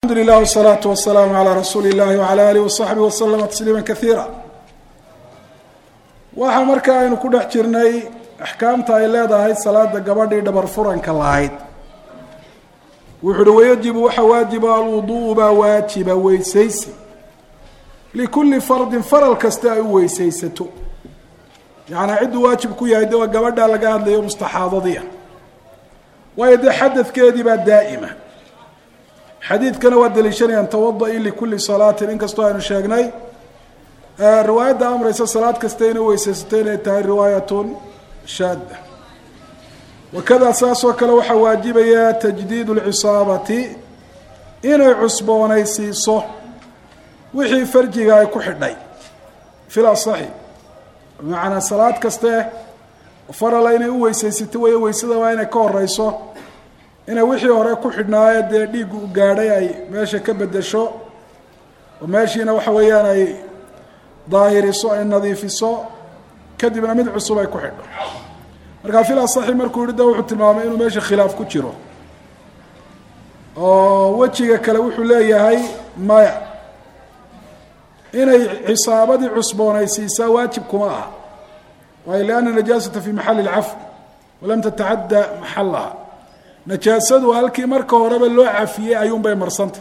الحمد لله والصلاة والسلام على رسول الله وعلى آله وصحبه وسلم تسليما كثيرا. waxaa markaa aynu ku dhex jirnay axkaamta ay leedahay salaada gabadhii dhabar furanka lahayd. wuxuu wajibu waxa waajiba alwudu ba waajiba weysaysi likulli fardin faral kasta ay weysaysato. yaani cid waajib ku yahay dawaa gabadha laga hadlayo mustaxaadadiya وإذا حدث كذبا دائما حديث كان ودليشان أن توضأ لكل صلاة إنك استوى نشاقناي رواية أمر رئيس الصلاة كستين ويسستين تاي رواية شادة وكذا أساس وكلو حواجب تجديد العصابة إن عصبون يسيصه وحي فرجي غاي كحدي في الأصحي معنى صلاة كستين faralaynay u weysaysato way weysada waa inay ka horeyso inay wixii hore ku xidhnaayo dee dhiig u gaadhay ay meesha ka bedesho oo meeshiina waxa weeyaan ay daahiriso ay nadiifiso kadibna mid cusub ay ku xidho. marka fil asaxi markuu yidhi wuxuu tilmaamay inuu meesha khilaaf ku jiro oo wajiga kale wuxuu leeyahay maya inay xisaabadii cusboonaysiisaa waajib kuma aha وإلا أن النجاسة في محل العفو ولم تتعدى محلها نجاسة هلكي مركه ورب اللو عفية أيوم بي مرسنت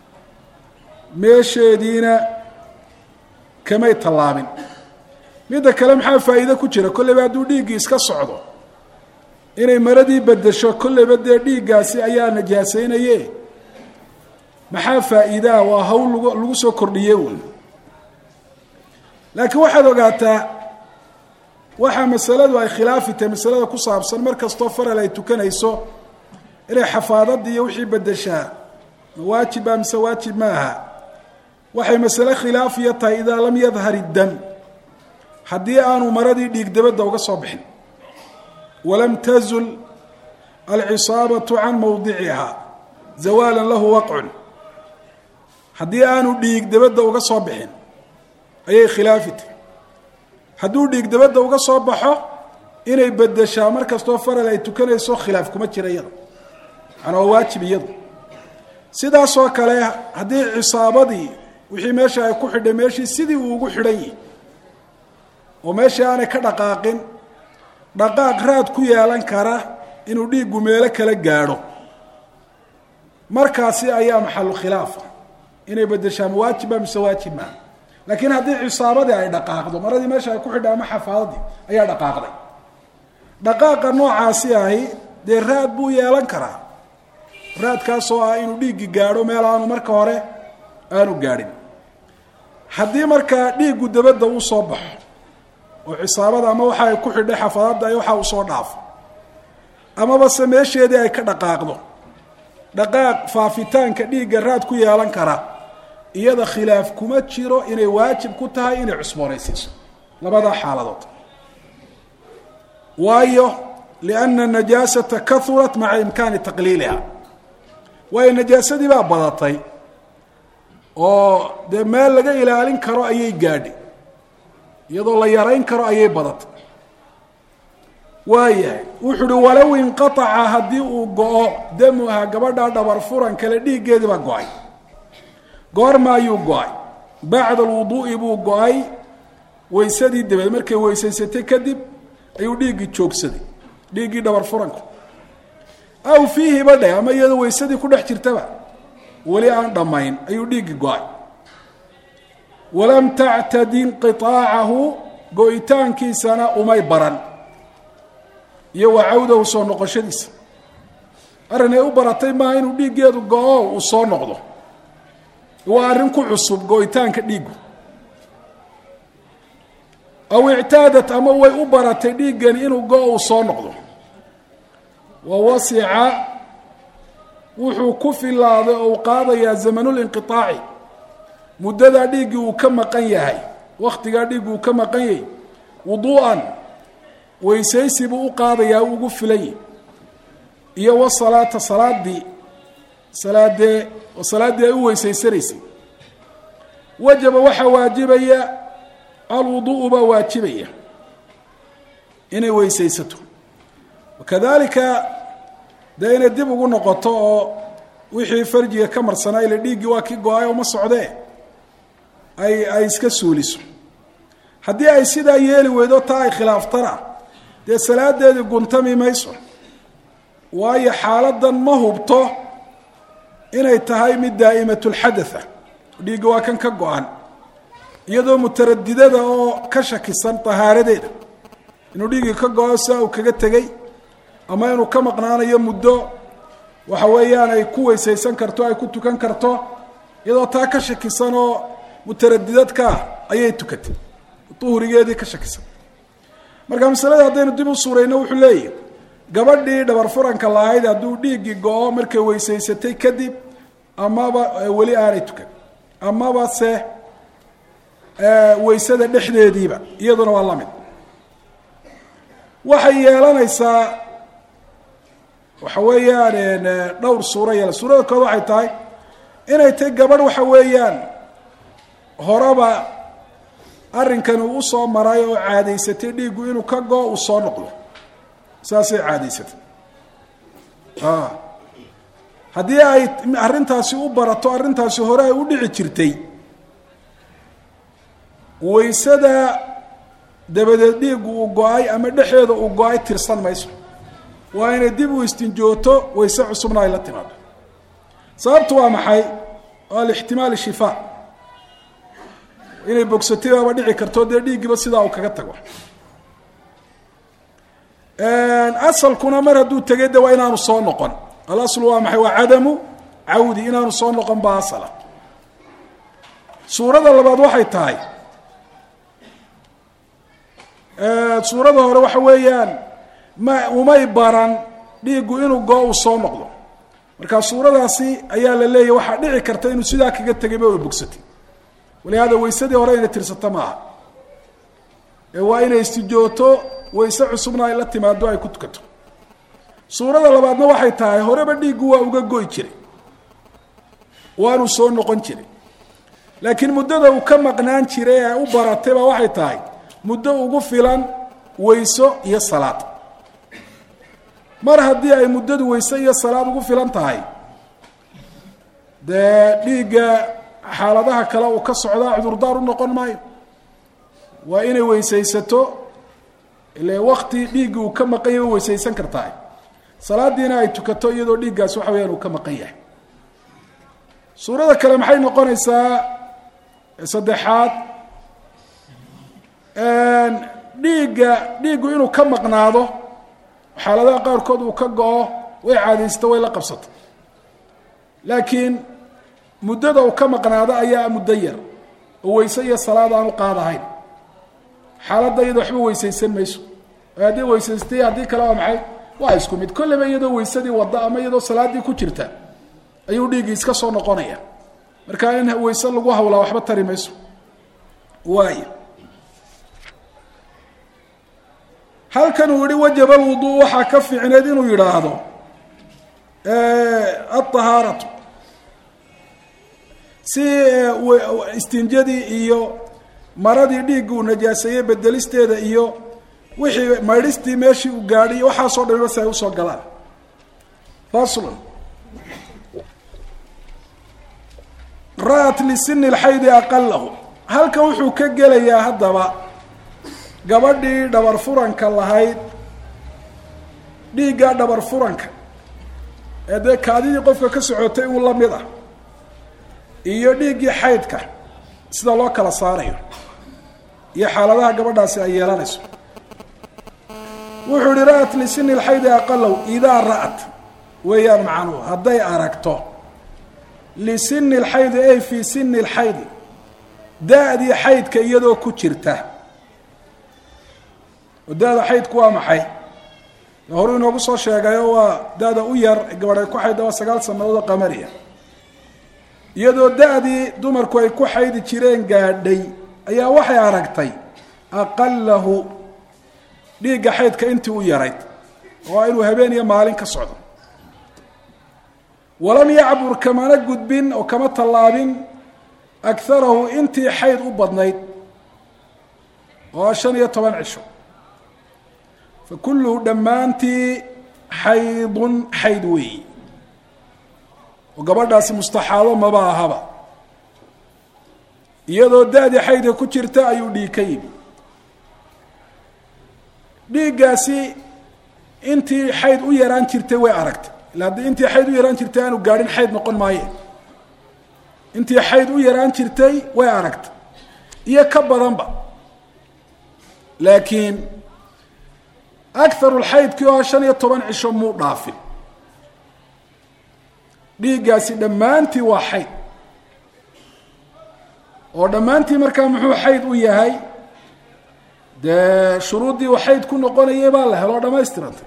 ماشي دينا كما يطلابين ميدا كلام حال فائدة كتيرة كل بعدو ديقي اسكا صعدو إني مردي بدشو كل بدي ديقاسي أيا نجاسين أيه محال فائدة وهو لغسو كرديون لكن واحد وقاتا waxa masaladu ay khilaafitay masalada ku saabsan markastoo faral ay tukanayso inay xafaadada iyo wixii bedeshaa waajib am sawaajib maaha waxay mas'ala khilaafiya tahay idaa lam yadhhar ad-dam hadii aanu maradii dhiig dabada uga soo bixin walam tazul al-isabatu an mawdi'iha zawalan lahu waq'un hadii aanu dhiig dabada uga soo bixin ayay khilaafitay hadduu dhiig dabada uga soo baxo inay bedeshaa markastoo faral ay tukanayso khilaaf kuma jira iyada ana waajib iyada sidaas oo kale hadii cisaabadii wixii meesha ay ku xidhay meeshii sidii uu ugu xidhan yahay oo meesha aan ka dhaqaaqin dhaqaaq raad ku yeelan kara inuu dhiigu meelo kala gaadho markaasi ayaa maxallu khilaaf inay bedeshaa waajib ama waajib ma لكن هذه عصابة أي دقائق مرة ما شاء كل حدا ما حفاظي أي دقائق دقائق نوع عاسية دي راد بو يالنكرا راد كاسوا إنه ديجي جارو ميلانو مركا هره آنو جارين حدي مركا ديجو دبده وصبح وعصابة ما وحى كل حدا حفاظ ده يوحى وصناف أما بس ماشي دي أي كدقائق دقائق فافتان كديجي راد كو يالنكرا iyada khilaaf kuma jiro inay waajib ku tahay inay cusboonaysiiso labada xaaladood waayo lianna najasata kathurat ma'a imkani taqliilha way najasadi baa badatay oo de meel laga ilaalin karo ayay gaadhi iyadoo la yareyn karo ayay badatay waayahay wuxuu walaw inqata'a hadii uu go'o damuha gabadha dhabar furan kale dhiigeedii baa go'ay goorma ayuu go'ay bacda alwuduu'i buu go'ay weysadii dabad markay weysaysatay kadib ayuu dhiigii joogsaday dhiigii dhabar furanku aw fiihi badhay ama iyadoo weysadii ku dhex jirtaba wali aan dhamayn ayuu dhiigii go'ay walam ta'tadi inqitaacahu go'itaankiisana umay baran iyo wacawdahu soo noqoshadiisa arrin ay u baratay maaha inuu dhiigeedu go'o uu soo noqdo وارن كعصب قويتان كديقو أو اعتادت أما ويؤبرة ديقا إنو قوو صنقضو ووسع وحو كفي الله أو قاضي يا زمن الانقطاعي مدد ديقو كما قنيهي وقت ديقو كما قنيهي وضوءا ويسيسبو قاضي يا وقف لي إيا والصلاة صلاة دي صلاة دي وصلاة دي أوي سيسريسي وجب وحا واجبية الوضوء بواجبية إني ويسيسته وكذلك دين الدب قلنا قطاء wixii farjiga ka marsanaa ila dhiiggii waa kii go-ay oo ma socdee ay iska suuliso. haddii ay sidaa yeeli weydo taa ay khilaaftana dee salaadeedii guntami mayso, waayo xaaladan ma hubto inay tahay mid daa'imatulxadatha, dhiigga waa kan ka go-an, iyadoo mutaradidada oo ka shakisan tahaaradeeda inuu dhiiggii ka go-o saa uu kaga tegey ama inuu ka maqnaanayo muddo waxa weeyaan ay ku weysaysan karto ay ku tukan karto, iyadoo taa ka shakisan oo mutaradidadkaa ayay tukatay duhrigeedii ka shakisan. marka masalada haddaynu dib u suurayno wuxuu leeyahy gabadhii dhabar furanka lahayd hadduu dhiiggii go-o markay weysaysatay kadib amaba weli aanay tukan amaba se weysada dhexdeediiba iyaduna waa la mid, waxay yeelanaysaa waxa weeyaan dhowr suuro yeela. suurada kood waxay tahay inay tahay gabadh waxa weeyaan horeba arrinkan uu usoo maray oo caadaysatay dhiiggu inuu ka go uu soo noqdo, saasay caadaysatay. haddii ay arrintaasi u barato arrintaasi hore ay u dhici jirtay, weysada dabadeed dhiiggu uu go-ay ama dhexeeda uu go-ay tirsan mayso, waa inay dib u istinjooto weyse cusubna ay la timaado. sababtu waa maxay? waa lixtimaal shifaa, inay bogsatay baaba dhici karto dee dhiiggiiba sidaa uu kaga tago. asalkuna mar hadduu tegay de waa inaanu soo noqon. alaslu waa maxay? waa cadamu cawdi, inaanu soo noqon baa asala. suurada labaad waxay tahay suurada hore waxa weeyaan umay baran dhiiggu inuu go uu soo noqdo, markaa suuradaasi ayaa la leeyahy waxaa dhici karta inuu sidaa kaga tegayba way bogsatay. walihaada weysadii hore inay tirsato maaha, waa inay istijooto weyse cusubna ay la timaado ay ku tukato. suurada labaadna waxay tahay horeba dhiiggu waa uga goy jiray waanu soo noqon jiray, laakiin muddada uu ka maqnaan jiray ee u baratay baa waxay tahay muddo ugu filan weyso iyo salaad. mar haddii ay muddadu weyse iyo salaad ugu filan tahay, dee dhiigga xaaladaha kale uu ka socdaa cudurdaar u noqon maayo. waa inay weysaysato, ile wakti dhiiggi uu ka maqan yahay weysaysan kartaa, salaadiina ay tukato iyadoo dhiiggaas waxa weyaan uu ka maqan yahay. suurada kale maxay noqonaysaa saddexaad? dhiiggu inuu ka maqnaado, xaaladaha qaarkood uu ka go-o, way caadaysto way la qabsato, laakiin muddada uu ka maqnaado ayaa muddo yar oo weyse iyo salaad aanu qaadahayn. xaaladda iyadoo waxba weysaysan mayso, haddii weysaystay haddii kale waa maxay? waa isku mid. kolleyba iyadoo weysadii wadda ama iyadoo salaaddii ku jirta ayuu dhiiggii iska soo noqonaya, markaa in weyse lagu hawlaa waxba tari mayso. waayo halkan uu yihi wajaba alwuduu, waxaa ka fiicneed inuu yidhaahdo alطahaaratu, si istinjadii iyo maradii dhiigga uu najaaseeyey bedelisteeda iyo wixii maydhistii meeshii uu gaadhay iyo waxaasoo dhamiba si ay usoo galaan. faslun ra'at lisini اlxaydi aqalahu, halkan wuxuu ka gelayaa haddaba gabadhii dhabar furanka lahayd, dhiiggaa dhabar furanka ee dee kaadidii qofka ka socotay uu la mid ah, iyo dhiiggii xaydka sida loo kala saarayo iyo xaaladaha gabadhaasi ay yeelanayso. wuxuu ihi ra'at lisini اlxaydi aqalow, idaa ra'at weeyaan macnuhu hadday aragto, lisini اlxaydi ay fii sini اlxaydi, da-dii xaydka iyadoo ku jirta. da-da xaydku waa maxay? horuu inoogu soo sheegayo waa da-da u yar gabadh ay ku xaydda waa 9 sanadood oo qamariya. iyadoo da-dii dumarku ay ku xaydi jireen gaadhay ayaa waxay aragtay aqalahu, dhiigga xaydka intii u yarayd, oo inuu habeen iyo maalin ka socdo. walam yacbur, kamana gudbin oo kama tallaabin akarahu intii xayd u badnayd oo 15 cisho. fakulluhu dhammaantii xaydun xayd weeyi. oo gabadhaasi mustaxaado maba ahaba iyadoo da-dii xaydka ku jirta ayuu dhiig ka yimi dhiiggaasi intii xayd u yaraan jirtay way aragtay ila haddii intii xayd u yaraan jirtay aanu gaadhin xayd noqon maaye intii xayd u yaraan jirtay way aragtay iyo ka badanba laakiin akarulxaydkii oo 15 cisho muu dhaafin dhiiggaasi dhammaantii waa xayd oo dhammaantii markaa muxuu xayd u yahay dee shuruuddii uu xayd ku noqonayay baa la helo dhamaystirantay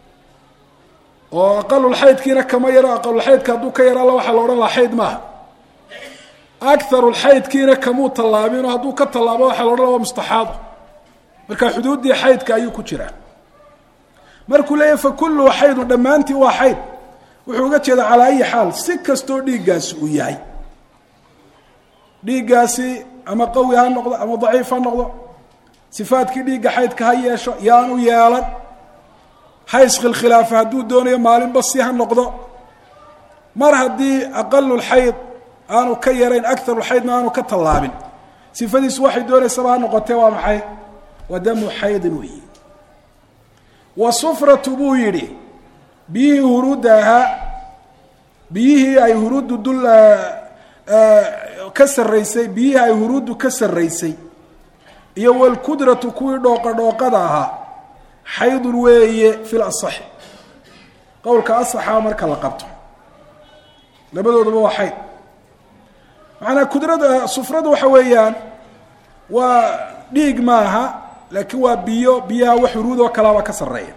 oo aqalulxaydkiina kama yaro aqalulxaydka hadduu ka yaraala waxaa la odhan lahaa xayd maaha akarulxaydkiina kamuu tallaabin oo hadduu ka tallaabo waxaa la odhan laha waa mustaxaado marka xuduuddii xaydka ayuu ku jiraa markuu leeyahy fa kulluhu xaydun dhammaantii waa xayd wuxuu uga jeedaa calaa ayi xaal si kastoo dhiiggaasi uu yahay dhiiggaasi ama qawi ha noqdo ama daciif ha noqdo sifaadkii dhiigga xaydka ha yeesho yaanu yeelan ha iskhilkhilaafa hadduu doonayo maalinba si ha noqdo mar haddii aqalulxayd aanu ka yarayn akarulxaydna aanu ka tallaabin sifadiisu waxay doonaysaba ha noqotee waa maxay waa damu xaydin weyi wa sufratu buu yidhi biyihii huruudda ahaa biyihii ay huruuddu dul ka sarraysay biyihii ay huruuddu ka sarraysay iyo walkudratu kuwii dhooqadhooqada ahaa xaydun weeye fil asaxi qowlka asaxa marka la qabto labadooduba waa xayd macanaa kudrada sufradu waxa weeyaan waa dhiig maaha laakiin waa biyaha wax huruud oo kalaaba ka sarreeya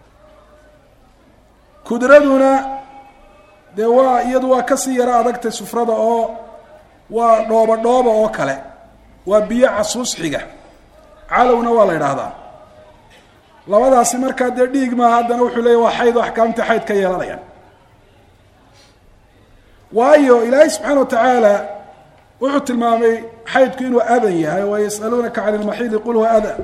kudraduna dee waa iyadu waa kasii yaro adagtay sufrada oo waa dhooba oo kale waa biyo casuus xiga calowna waa la idhaahdaa labadaasi markaa dee dhiig maaha haddana wuxuu leeyahy waa xayd oo axkaamta xayd ka yeelanayaan waayo ilaahay subxaana wa tacaala wuxuu tilmaamay xaydku inuu adan yahay wa yas'aluunaka can ilmaxiidi qul huwa ada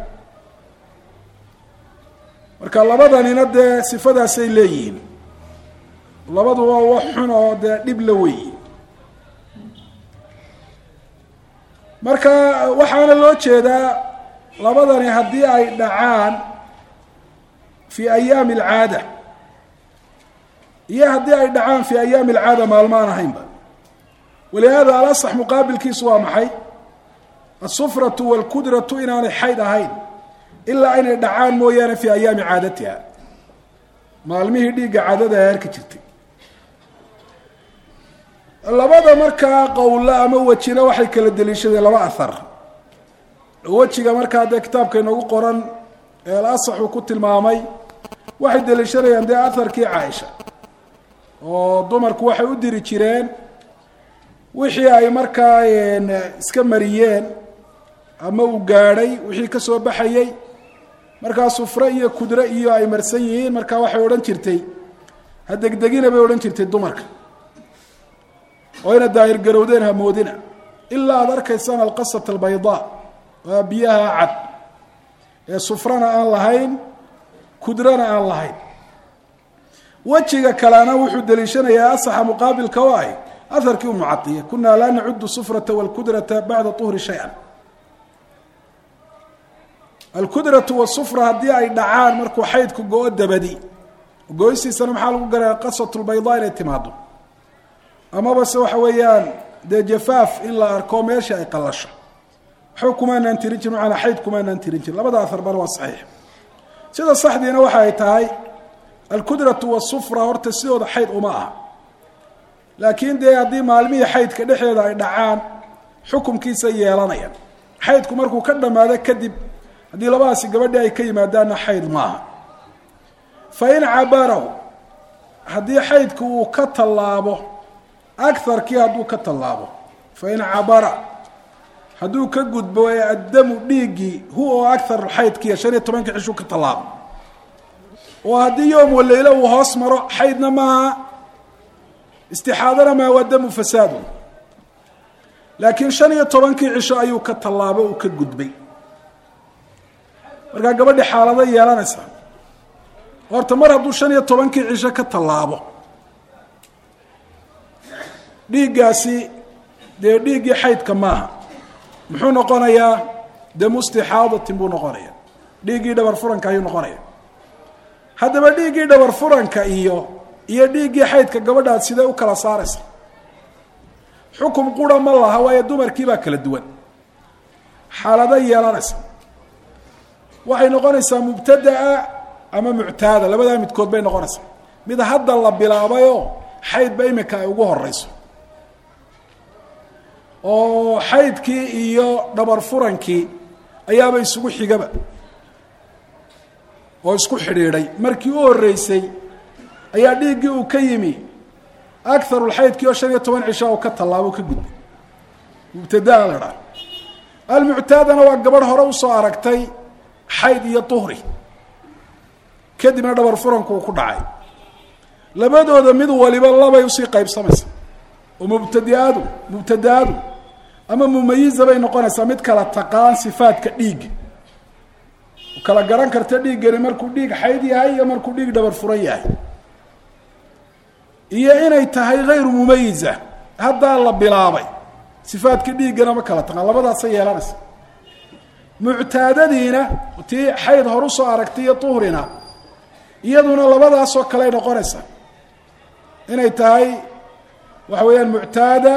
marka labadanina dee sifadaasay leeyihiin labadu waa wax xun oo dee dhib la weyi marka waxaana loo jeedaa labadani haddii ay dhacaan fi ayaami alcaada iyo haddii ay dhacaan fi ayaami alcaada maalmaan ahaynba walihaada alasax muqaabilkiisu waa maxay asufratu walkudratu inaanay xayd ahayn ilaa inay dhacaan mooyaane fi ayaami caadatiha maalmihii dhiigga caadada ay arki jirtay labada markaa qowla ama wejina waxay kala deliishadeen laba ahar wejiga markaa dee kitaabka inoogu qoran ee alasax uu ku tilmaamay waxay deliishanayaan dee aharkii caaisha oo dumarku waxay u diri jireen wixii ay markaa iska mariyeen ama uu gaadhay wixii ka soo baxayey markaa sufre iyo kudre iyo ay marsan yihiin markaa waxay odhan jirtay ha degdegina bay odhan jirtay dumarka oo ina daahir garowdeen hamoodina ilaa aada arkaysaan alqasat albaydaa waa biyaha cad ee sufrana aan lahayn kudrana aan lahayn wejiga kalena wuxuu deliishanayaa asaxa muqaabilka oo ahy aharkii u mucadiya kunaa laa nacudu sufrata walkudrata bacda tuhri shay-an alkudratu wasufra haddii ay dhacaan markuu xaydku go-o dabadi go-istiisana maxaa lagu garaya qasat lbaydaa inay timaado amaba se waxa weeyaan dee jafaaf in la arko meesha ay qalasho waxba kumaanaan tirin jirin macanaa xayd kumaanaan tirin jirin labada ahar bana waa saxiix sida saxdiina waxa ay tahay alkudratu wasufra horta sidooda xayd uma aha laakiin dee haddii maalmihii xaydka dhexdeeda ay dhacaan xukumkiisa yeelanayaan xaydku markuu ka dhammaado kadib haddii labadaasi gabadhii ay ka yimaadaanna xayd maaha fa in cabaraw haddii xaydku uu ka tallaabo akarkii hadduu ka tallaabo fa in cabara hadduu ka gudbo ee addamu dhiiggii hu oo akar xaydkiiya 15 cishuu ka tallaabo oo haddii yoom waleylo uu hoos maro xaydna maaha istixaadana maaha waa damu fasaadu laakiin 15 cisho ayuu ka tallaabo uu ka gudbay markaa gabadhi xaalado yeelanaysa horta mar hadduu 15 cisho ka tallaabo dhiiggaasi dee dhiiggii xaydka maaha muxuu noqonayaa damu istixaadatin buu noqonaya dhiiggii dhabar furanka ayuu noqonaya haddaba dhiiggii dhabar furanka iyo dhiiggii xaydka gabadhaad sidee u kala saaraysa xukum qura ma laha waayo dumarkii baa kala duwan xaalada yeelanaysa waxay noqonaysaa mubtada'a ama muctaada labadaa midkood bay noqonaysaa mid hadda la bilaabayoo xaydba imika ay ugu horeyso oo xaydkii iyo dhabar furankii ayaaba isugu xigaba oo isku xidhiidhay markii u horeysay ayaa dhiiggii uu ka yimi akarulxaydkii oo 15 cisho uu ka tallaabo ka gudbay mubtadaa la dhaha almuctaadana waa gabadh hore usoo aragtay xayd iyo tuhri kadibna dhabar furanku uu ku dhacay labadooda mid waliba labay usii qaybsamaysa oo mubtadaadu ama mumayiza bay noqonaysaa mid kala taqaan sifaadka dhiigga kala garan karta dhiiggani markuu dhiig xayd yahay iyo markuu dhiig dhabar furan yahay iyo inay tahay hayru mumayiza haddaa la bilaabay sifaadka dhiiggana ma kala taqaan labadaasay yeelanaysa muctaadadiina tii xayd hor usoo aragtay iyo tuhrina iyaduna labadaasoo kaley noqonaysa inay tahay waxa weeyaan muctaada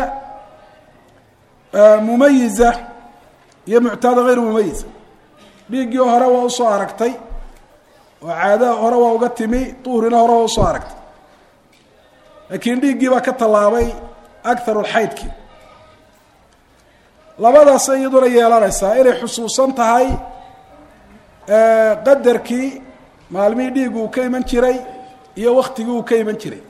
mumayiza iyo muctaada hayru mumayiza dhiiggii hore waa usoo aragtay oo caada hore waa uga timi tuhrina hore waa usoo aragtay laakiin dhiiggii baa ka tallaabay akarulxaydkii labadaasay iyaduna yeelanaysaa inay xusuusan tahay qadarkii maalmihii dhiiggu uu ka iman jiray iyo waktigii uu ka iman jiray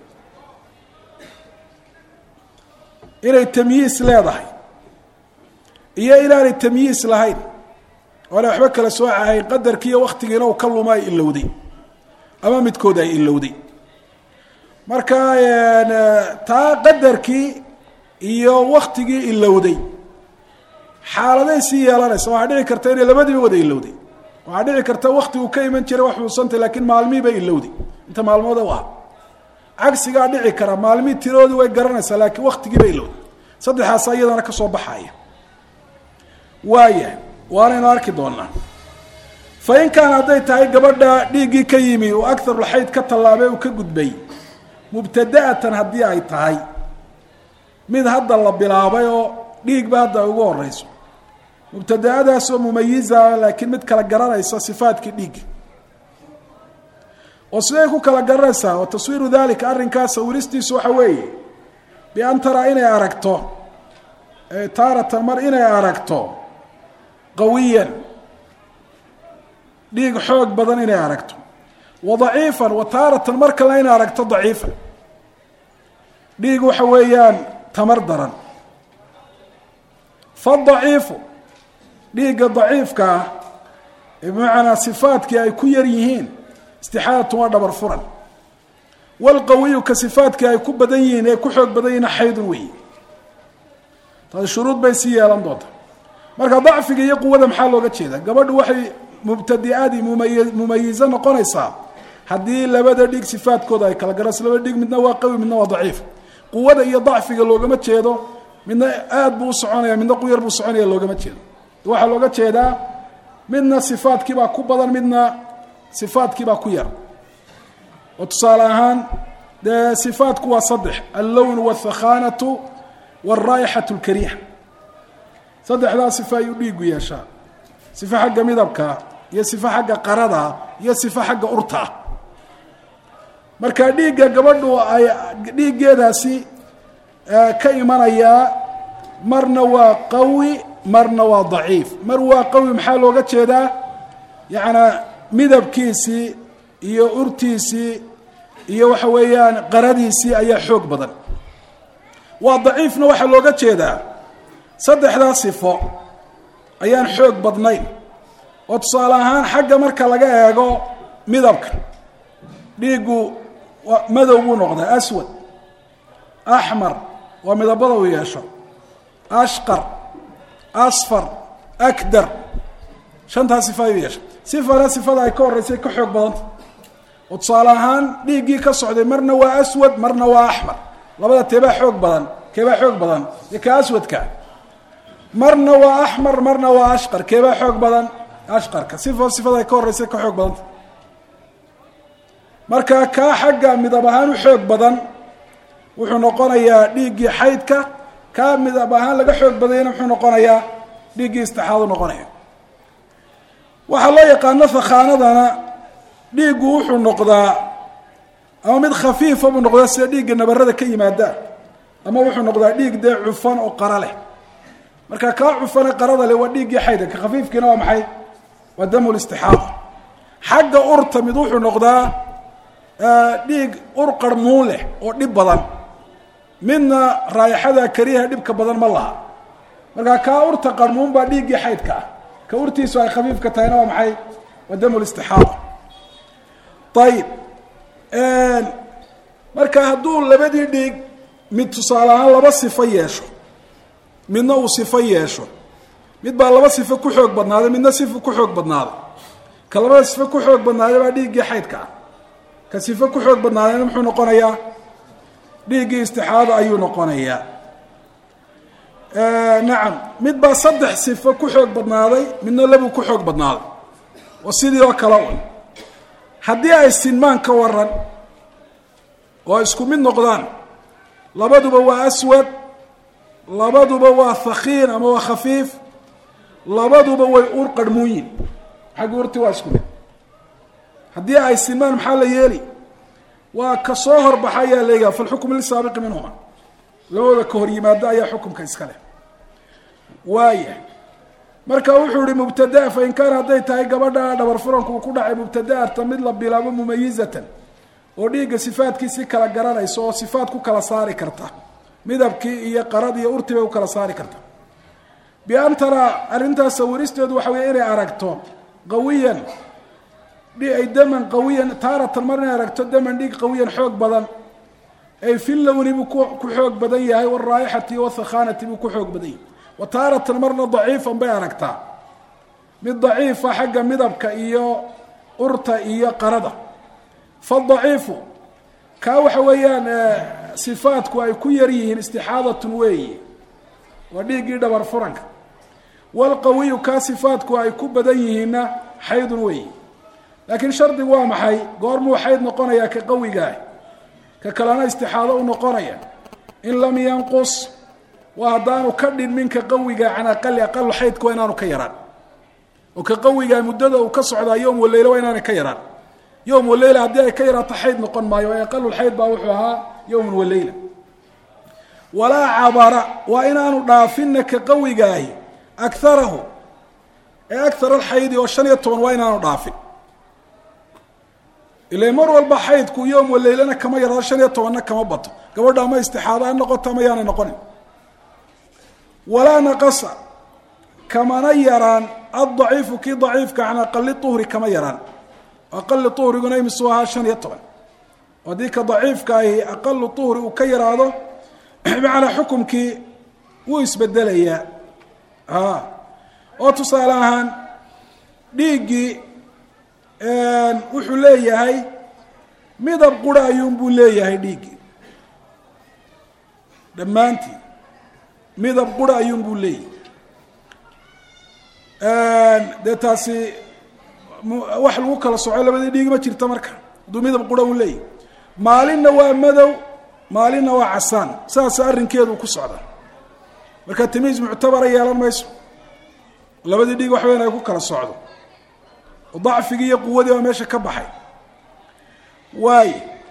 inay tamyiis leedahay iyo inaanay tamyiis lahayn oona waxba kala soocahayn qadarkii iyo waktigiina uu ka luma ay ilowday ama midkood ay ilowday marka taa qadarkii iyo waktigii ilowday xaaladay sii yeelanaysa waxaa dhici karta inay labadiiba wada ilowday waxaa dhici karta wakti uu ka iman jiray wax xuusantay laakiin maalmihii bay ilowday inta maalmood u aha cagsigaa dhici kara maalmihii tiroodii way garanaysaa laakiin waktigii bay ilowday saddexaasa iyadana ka soo baxaya waaya waanaynu arki doonaa fa in kaana hadday tahay gabadha dhiiggii ka yimi uu akarulxayd ka tallaabay uu ka gudbay mubtada'atan haddii ay tahay mid hadda la bilaabay oo dhiigba hadda ay ugu horeyso mubtada'adaasoo mumayiza laakiin mid kala garanaysa sifaadkii dhiigga oo siday ku kala garanaysaa oo taswiiru dalika arrinkaas sawiristiisu waxa weeye bian taraa inay aragto taaratan mar inay aragto qawiyan dhiig xoog badan inay aragto wa daciifan wa taaratan mar kale inay aragto daciifan dhiig waxa weeyaan tamar daran fadaciifu dhiigga daciifka ah bimacnaa sifaadkii ay ku yar yihiin istixaadatun waa dhabar furan walqawiyu ka sifaadkii ay ku badan yihiin ee ku xoog badan yihiin xaydun weeye taasi shuruud bay sii yeelan doonta marka dacfiga iyo quwada maxaa looga jeedaa gabadhu waxay mubtadi'aadii mumayizo noqonaysaa haddii labada dhig sifaadkooda ay kala garayso labada dhig midna waa qawi midna waa daciif quwada iyo dacfiga loogama jeedo midna aad buu u soconaya midna quyar buu soconaya loogama jeedo waxaa looga jeedaa midna sifaadkiibaa ku badan midna sifaadkiibaa ku yar oo tusaale ahaan dee sifaadku waa saddex allown wathakhaanatu waalraa'ixatu alkariiha saddexdaa sifa ayuu dhiigu yeeshaa sifo xagga midabka iyo sifo xagga qarada iyo sifo xagga urtaa marka dhiigga gabadhu ay dhiiggeedaasi ka imanayaa marna waa qawi marna waa daciif mar waa qawi maxaa looga jeedaa yacnaa midabkiisii iyo urtiisii iyo waxa weeyaan qaradiisii ayaa xoog badan waa daciifna waxaa looga jeedaa saddexdaa sifo ayaan xoog badnayn oo tusaale ahaan xagga marka laga eego midabka dhiiggu madow buu noqdaa aswad axmar waa midabada uu yeesho ashqar asfar akdar shantaa sifa ayuu yeesha sifana sifada ay ka horreysay ka xoog badanta oo tusaale ahaan dhiiggii ka socday marna waa aswad marna waa axmar labada teebaa xoog badan keebaa xoog badan dee ka aswadka marna waa axmar marna waa ashqar keebaa xoog badan ashqarka sifada ay ka horeysa ka xoog badanta marka kaa xagga midab ahaan u xoog badan wuxuu noqonayaa dhiiggii xaydka kaa midab ahaan laga xoog badayna wuxuu noqonayaa dhiiggii istixaadu noqonaya waxaa loo yaqaano fakhaanadana dhiiggu wuxuu noqdaa ama mid khafiifa buu noqdaa sida dhiigga nabarada ka yimaada ama wuxuu noqdaa dhiig dee cufan oo qara leh marka kaa cufane qarada leh waa dhiiggii xaydka ka khafiifkiina waa maxay waa damul istixaada xagga urta mid wuxuu noqdaa dhiig ur qarmuun leh oo dhib badan midna raayaxada kariyaha dhibka badan ma laha marka kaa urta qarmuun baa dhiiggii xaydka ah ka urtiisu ay khafiifka tahayna waa maxay waa damul istixaada ayib marka hadduu labadii dhiig mid tusaale ahaan laba sifo yeesho midna uu sifo yeesho mid baa laba sifo ku xoog badnaaday midna sifo ku xoog badnaaday ka labada sifo ku xoog badnaaday baa dhiiggii xaydka ah ka sifo ku xoog badnaadayna muxuu noqonayaa dhiiggii istixaada ayuu noqonayaa nacam mid baa saddex sifo ku xoog badnaaday midna labuu ku xoog badnaaday oo sidii oo kale un haddii ay sinmaan ka waran oo isku mid noqdaan labaduba waa aswad labaduba waa thakiin ama waa khafiif labaduba way ur qarmuunyin xagga urti waa isku mid haddii ay sinmaan maxaa la yeeli waa ka soo horbaxa ayaa leegaa falxukm lisaabiqi minhuma labadooda ka hor yimaado ayaa xukumka iska leh waaya marka wuxuu ihi mubtadaa fain kaana hadday tahay gabadha dhabar furanku uu ku dhacay mubtadaata mid la bilaabo mumayizatan oo dhiigga sifaadkiisi kala garanayso oo sifaad ku kala saari karta midabkii iyo qarad iyo urti bay u kala saari karta bian taraa arrintaas sawiristeedu waxa weeye inay aragto qawiyan ay daman qawiyan taaratan mar inay aragto daman dhiig qawiyan xoog badan ay fi lowni buu ku xoog badan yahay waraayixati wathakhaanati buu ku xoog badan yahay wa taaratan marna daciifan bay aragtaa mid daciifa xagga midabka iyo urta iyo qarada fadaciifu kaa waxa weeyaan sifaadku ay ku yar yihiin istixaadatun weeyi waa dhiiggii dhabar furanka walqawiyu kaa sifaadku ay ku badan yihiinna xaydun weeyi laakiin shardigu waa maxay goormuu xayd noqonayaa ka qawigaah ka kalena istixaado u noqonaya in lam yanqus waa haddaanu ka dhinmin ka qawiga can aqali aqal xaydku waa inaanu ka yaraan oo ka qawigaa muddada uu ka socdaa yowm waleyla waa inaanay ka yaraan yowm waleyla haddii ay ka yaraato xayd noqon maayo ee aqalulxayd baa wuxuu ahaa yowman waleyla walaa cabara waa inaanu dhaafinna ka qawigaahi akarahu ee akar alxaydi oo 15 waa inaanu dhaafin ilaa mar walba xaydku yowm waleylana kama yaraado 15na kama bato gabadha ma istixaada noqoto ma yaana noqonin walaa naqasa kamana yaraan addaciifu kii daciifka can aqali tuhri kama yaraan aqali tuhriguna imisu ahaa 15 haddii ka daciifka ahi aqalu tuhri uu ka yaraado macnaa xukumkii wuu isbedelayaa oo tusaale ahaan dhiiggii wuxuu leeyahay midab qura ayuunbuu leeyahay dhiiggii dhammaantii midab qura ayuunbuu leeyahay dee taasi wax lagu kala soco labadii dhiig ma jirta marka hadduu midab qura uu leeyahay maalinna waa madow maalinna waa casaan saas arrinkeedu ku socda marka tamiis muctabara yeelan mayso labadii dhiig wax weyn ay ku kala socdo ضعفigii iyo quwadii waa meesha ka baxay waay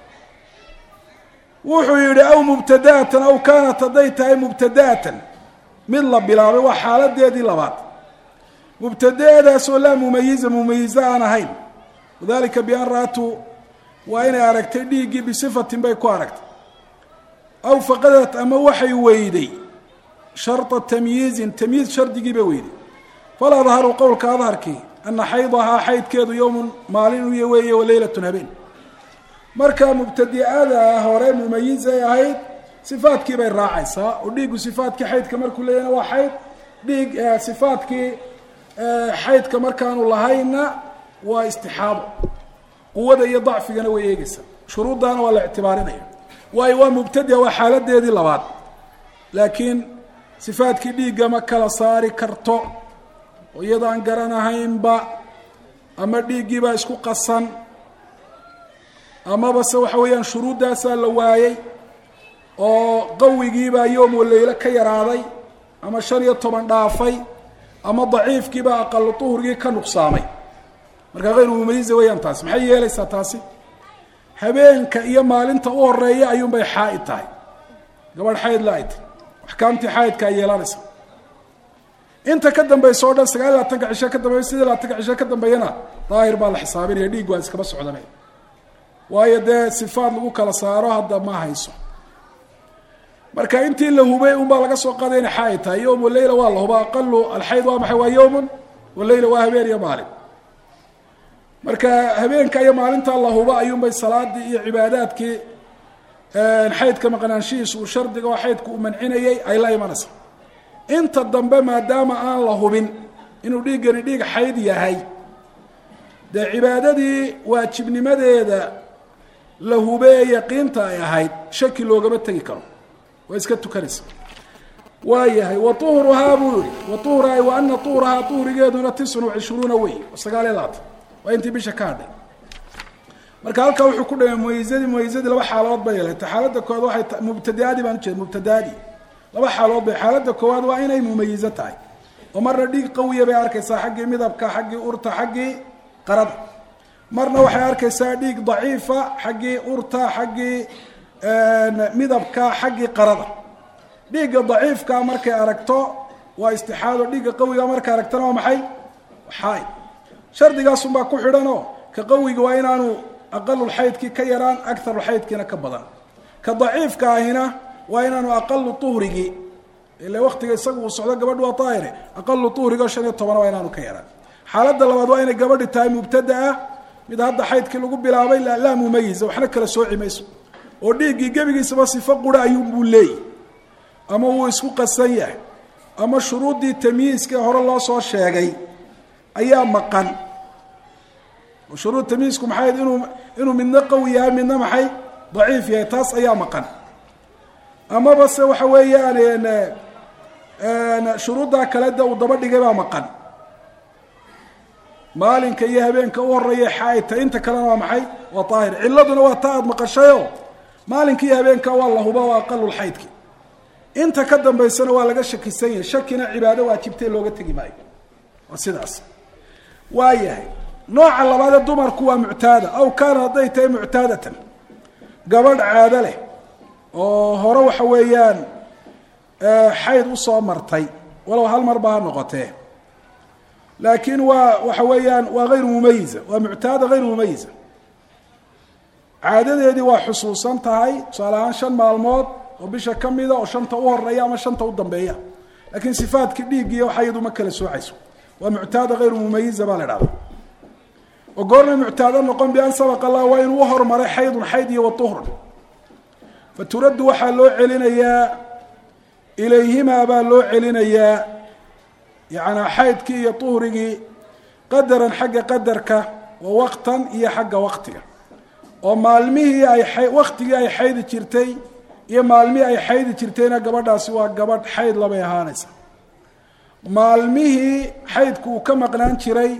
wuxuu yihi aw mubtadaatan aw kaanat hadday tahay mubtadaatan mid la bilaabay waa xaaladeedii labaad mubtadaadaasoo laa mumayiza aan ahayn wadalika bian ra'atu waa inay aragtay dhiiggii bisifatin bay ku aragtay aw faqadat ama waxay weyday sharطa tamyiizin tamyiiz shardigii bay weyday fala adharu qowlka adharkii ana xaydahaa xaydkeedu yowmun maalin u weeye waleylatun habeen marka mubtadi'ada hore mumayizay ahayd sifaadkii bay raacaysaa oo dhiiggu sifaadkii xaydka markuu leeyahna waa xayd dhiig sifaadkii xaydka markaanu lahayna waa istixaado quwada iyo dacfigana way eegaysaa shuruuddaana waa la ictibaarinaya waayo waa mubtadia waa xaaladeedii labaad laakiin sifaadkii dhiigga ma kala saari karto oo iyadaan garanahaynba ama dhiiggiibaa isku qasan amaba se waxa weeyaan shuruuddaasaa la waayey oo qawigiibaa yoom waleylo ka yaraaday ama 15 dhaafay ama daciifkiibaa aqal tuhurigii ka nuqsaamay marka hayru mumayiza weeyaan taasi maxay yeelaysaa taasi habeenka iyo maalinta u horeeya ayuunbay xaaid tahay gabadh xayd la-ayd axkaamtii xaydka ay yeelanaysa inta ka dambaysa oo dhan 29 cisho ka dambeeya 30 cisho ka dambeeyana daahir baa la xisaabinaya dhiig waa iskaba socdanay waayo dee sifaad lagu kala saaro hadda ma hayso marka intii la hubay un baa laga soo qaaday in xayd tahay yawm waleyla waa la hubaa aqalu alxayd waa maxay waa yawmun waleyla waa habeen iyo maalin marka habeenka iyo maalinta la huba ayuunbay salaadii iyo cibaadaadkii xaydka maqnaanshihiisa uu shardiga oo xaydku u mancinayay ay la imanaysa inta dambe maadaama aan la hubin inuu dhiiggani dhiig xayd yahay dee cibaadadii waajibnimadeeda la hubee yaqiinta ay ahayd shaki loogama tegi karo waa iska tukanaysa waa yahay wa tuhruhaa buu yihi wa tuhruhaa wa ana tuhrahaa tuhrigeeduna 29 wey 9 waa intii bisha ka hadhay marka halkaa wuxuu ku dhigay mumayizadii laba xaaladood bay yeelatay xaaladda koowaad waxay mubtadaadii baan ujeeda mubtadaadii laba xaaladood bay xaaladda koowaad waa inay mumayizo tahay oo marna dhiig qawiya bay arkaysaa xaggii midabka xaggii urta xaggii qarada marna waxay arkaysaa dhiig daciifa xaggii urta xaggii midabka xaggii qarada dhiigga daciifka markay aragto waa istixaado dhiigga qawiga markay aragtana waa maxay xayd shardigaasunbaa ku xidhanoo ka qawiga waa inaanu aqalu xaydkii ka yaraan akaru xaydkiina ka badan ka daciifka ahina waa inaanu aqalu tuhrigii ila waqtiga isagu uu socdo gabadhu waa daahire aqalu tuhriga 15 waa inaanu ka yaraan xaaladda labaad waa inay gabadhi tahay mubtadaa mid hadda xaydkii lagu bilaabay laa mumayiza waxna kala sooci mayso oo dhiiggii gebigiisaba sifo qura ayuunbuu leeyahy ama wuu isku qasan yahay ama shuruuddii tamyiiska hore loo soo sheegay ayaa maqan shuruud tamyiisku maxay inuu midna qawi yahay midna maxay daciif yahay taas ayaa maqan amaba se waxa weeyaan shuruuddaa kale da uu daba dhigay baa maqan maalinka iyo habeenka u horeeya xaayta inta kalena waa maxay waa daahir ciladuna waa taa aad maqashayo maalinka iyo habeenka waa la huba waa aqalu xaydki inta ka dambaysana waa laga shakisan yahay shakina cibaado waajibtay looga tegi maayo waa sidaas waa yahay nooca labaad ee dumarku waa muctaada aw kaana hadday tahay muctaadatan gabadh caado leh oo hore waxa weeyaan xayd usoo martay walow hal mar baa ha noqotee laakiin waa waxa weeyaan waa hayru mumayiza waa muctaada hayru mumayiza caadadeedii waa xusuusan tahay tusaale ahaan 5 maalmood oo bisha ka mida oo 5 u horeeya ama 5 u dambeeya laakiin sifaadkii dhiiggiiyo xayd uma kala soocayso waa muctaada hayru mumayiza baa la dhahdaa oo goorma muctaada noqon bi an sabaqa Allah waa inuu hormaray xaydun xayd iyo tuhrun faturaddu waxaa loo celinayaa ilayhima baa loo celinayaa يعني xaydkii iyo tuhrigii qadaran xagga qadarka wa waqtan iyo xagga waqtiga oo maalmihii ay waqtigii ay xaydi jirtay iyo maalmihii ay xaydi jirtayna gabadhaasi waa gabadh xayd labay ahaanaysa maalmihii xaydku uu ka maqnaan jiray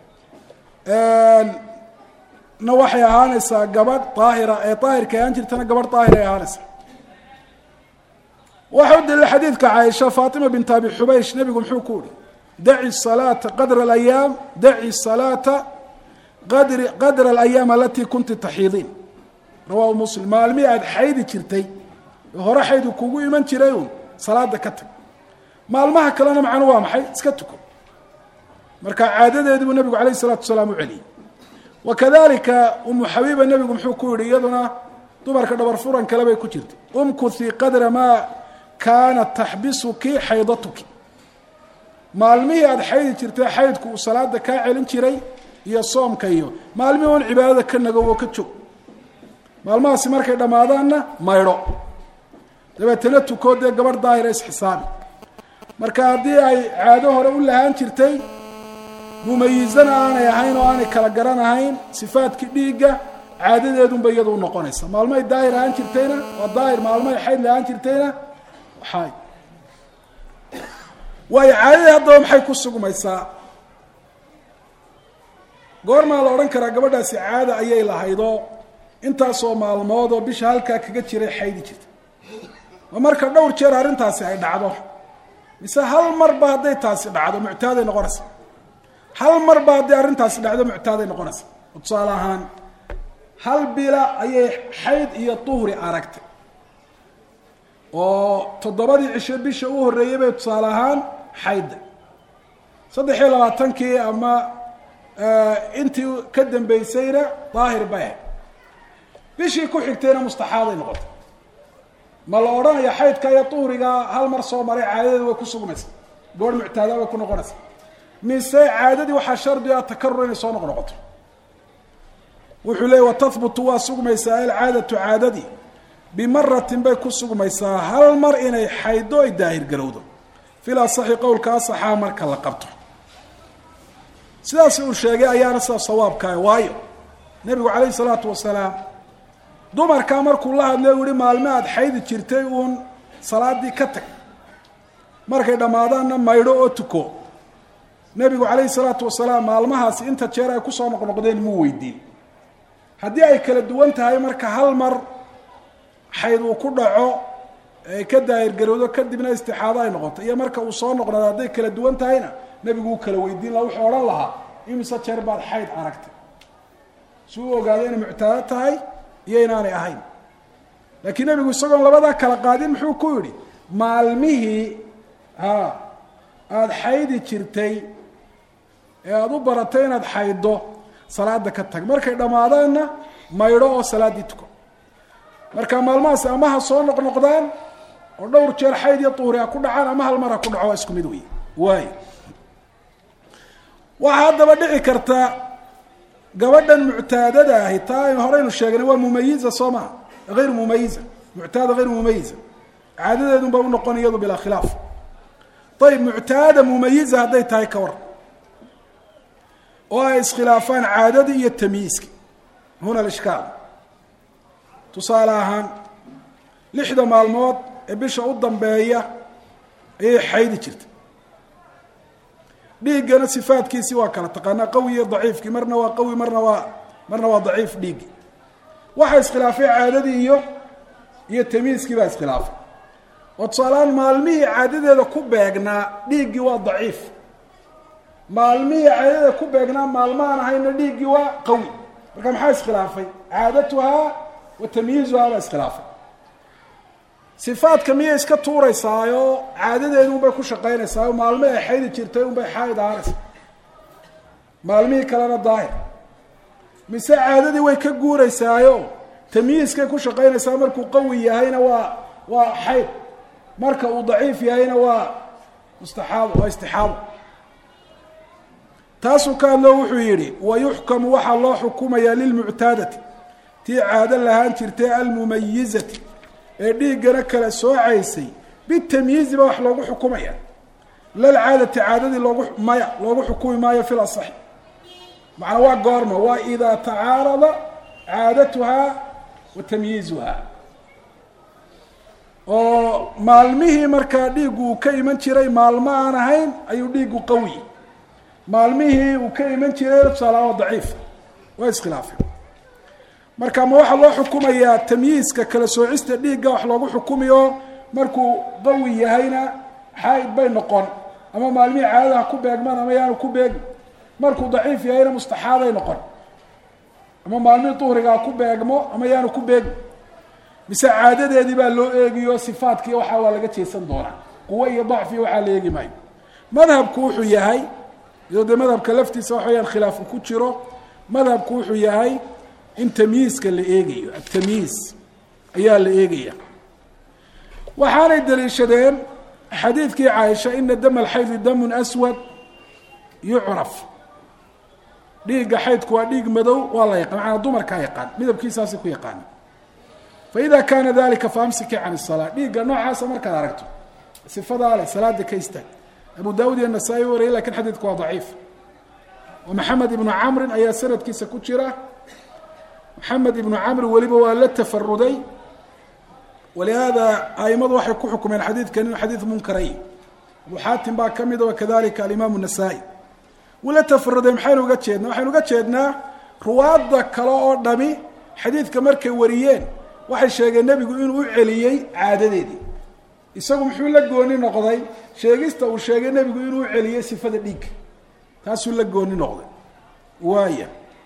na waxay ahaanaysaa gabadh daahira ee daahirka ahaan jirtana gabadh daahir ay ahaanaysaa waxa u daliil xadiidka Caaisha Faatima bint Abi Hubaysh nabigu muxuu ku yiri daci salaata qadra al-ayyam daci salaata qadra al-ayyam allati kunti tahidin rawahu Muslim maalmi aad xaydi jirtay hore xaydu kugu iman jiray salaada ka tag maalmaha kalena macna waa maxay iska tuko marka caadadeedu nabigu kaleey salaatu salaam u cali wakadalika Habiba nabigu muxuu ku yiri iyaduna dumarka dhabar furan kale bay ku jirtay umkuthi qadra ma kaanat taxbisuki xaydatuki maalmihii aad xaydi jirtay xaydku salaada kaa celin jiray iyo soomka iyo maalmihii uun cibaadada ka nago oo ka joog maalmahaasi markay dhammaadaanna maydho dabeetana tukoodee gabadh daahira isxisaabi marka haddii ay caado hore u lahaan jirtay mumayizana aanay ahayn oo aanay kala garanahayn sifaadkii dhiigga caadadeedunba iyadu u noqonaysa maalmo ay daahir ahaan jirtayna waa daahir maalmo ay xayd lahaan jirtayna xayd waayo caadadii haddaba maxay ku sugmaysaa goormaa la odhan karaa gabadhaasi caada ayay lahaydoo intaasoo maalmood oo bisha halkaa kaga jiray xaydi jirta ma marka dhowr jeer arrintaasi ay dhacdo mise hal marba hadday taasi dhacdo muctaaday noqonaysa hal marba hadday arrintaasi dhacdo muctaaday noqonaysa tusaale ahaan hal bila ayay xayd iyo tuhri aragtay oo 7 cisho bisha u horreeyay bay tusaale ahaan xaydda 23kii ama intii ka dambeysayna daahir bay bishii ku xigtayna mustaxaaday noqotay ma la odhanaya xaydka iyo tuhriga hal mar soo maray caadadeedu way ku sugmaysaa goor muctaada way ku noqonaysaa mise caadadii waxaa shardi ah takarur inay soo noqoto wuxuu leeyahay watahbutu waa sugmaysaa alcaadatu caadadii bimaratin bay ku sugmaysaa hal mar inay xaydo ay daahir garowdo fil asaxi qowlka asaxaa marka la qabto sidaas uu sheegay ayaana sida sawaabka waayo nabigu calayhi salaatu wasalaam dumarka markuu la hadlay uu yiri maalmo aad xaydi jirtay uun salaadii ka tag markay dhamaadaanna maydho oo tuko nabigu calayhi salaatu wasalaam maalmahaasi inta jeer ay ku soo noqnoqdeen muu weydiin haddii ay kala duwan tahay marka hal mar xayd uu ku dhaco ka daahir garowdo kadibna istixaado ay noqoto iyo marka uu soo noqnado hadday kala duwan tahayna nabigu uu kala weydiin lahaa wuxuu odhan lahaa imise jeer baad xayd aragtay si uu ogaado inay muctaado tahay iyo inaanay ahayn laakiin nabigu isagoon labadaa kala qaadin muxuu ku yidhi maalmihii aada xaydi jirtay ee aada u baratay inaad xayddo salaada ka tag markay dhammaadaanna maydho oo salaaddii tuko marka maalmahaas ama ha soo noqnoqdaan oo dhowr jeer xayd iyo tuhri ha ku dhacaan ama hal mar ha ku dhaco waa isku mid wey waayo waxaa haddaba dhici karta gabadhan muctaadada ahi taa aynu horeynu sheegnay waa mumayiza soo maha hayr mumayiza muctaada hayr mumayiza caadadeedun baa u noqon iyadu bilaa khilaaf ayib muctaada mumayiza hadday tahay ka war oo ay iskhilaafaan caadadii iyo tamyiiski huna alishkaal tusaale ahaan 6 maalmood ee bisha u dambeeya ayay xaydi jirtay dhiiggana sifaadkiisii waa kala taqaanaa qawi iyo daciifkii marna waa qawi marna waa daciif dhiiggi waxa iskhilaafay caadadii iyo tamyiiskii baa iskhilaafay oo tusaalehaan maalmihii caadadeeda ku beegnaa dhiiggii waa daciif maalmihii caadadeeda ku beegnaa maalmaaan ahayna dhiiggii waa qawi marka maxaa iskhilaafay caadatuhaa wa tamyiizuhaa baa iskhilaafay sifaadka miyay iska tuuraysaayo caadadeedu unbay ku shaqaynaysaa maalmo ay xaydi jirtay unbay xayd ahaanaysa maalmihii kalena daahir mise caadadii way ka guuraysaayo tamyiiskay ku shaqaynaysaa markuu qawi yahayna waa xayd marka uu daciif yahayna waa mustaxaabo waa istixaabo taasuu ka hadlo wuxuu yidhi wayuxkamu waxaa loo xukumayaa lilmuctaadati tii caado lahaan jirtay almumayizati ee dhiiggana kala soocaysay bitamyiizi baa wax loogu xukumaya lalcaadati caadadii loogu xukumi maayo fil asaxi macnaa waa goorma waa idaa tacaarada caadatuhaa wa tamyiizuhaa oo maalmihii markaa dhiiggu uu ka iman jiray maalmo aan ahayn ayuu dhiiggu qawi maalmihii uu ka iman jiray tusaalaha waa daciif waa iskhilaafay marka ma waxaa loo xukumayaa tamyiiska kala soocista dhiigga wax loogu xukumiyo markuu qawi yahayna xayd bay noqon ama maalmihii caadadaha ku beegmaan ama yaanu ku beegin markuu daciif yahayna mustaxaaday noqon ama maalmihii duhrigaa ku beegmo ama yaanu ku beegin mise caadadeedii baa loo eegiyo sifaadkii waxaa waa laga jeesan doonaa quwo iyo dacfi waxaa la eegi maayo madhabku wuxuu yahay iyadoo dee madhabka laftiisa wax wayaan khilaafu ku jiro madhabku wuxuu yahay in tamyiiska la eegayo atamyiis ayaa la eegaya waxaanay daliishadeen xadiidkii caaisha ina dama alxaydi damun aswad yucraf dhiigga xaydku waa dhiig madow waa la yaqaan macanaa dumarkaa yaqaan midabkiisaasay ku yaqaana faida kaana dalika faamsiki can الsalaa dhiigga noocaasa markaad aragto sifadaa leh salaada ka istaag abu daawud iyo nasaa-i wariyay lakin xadiidku waa daciif oo maxamed ibnu camrin ayaa sanadkiisa ku jira maxamed ibnu camr weliba waa la tafaruday walihaada aimadu waxay ku xukumeen xadiidkan inuu xadiid munkaray abu xaatim baa ka mida wakadalika alimaam النasaaئي wula tafaraday maxaynu uga jeednaa waxaynu uga jeednaa ruwaadda kale oo dhami xadiidka markay wariyeen waxay sheegeen nebigu inuu u celiyey caadadeedii isagu muxuu la gooni noqday sheegista uu sheegay nebigu inuu u celiyey sifada dhiigga taasuu la gooni noqday waaya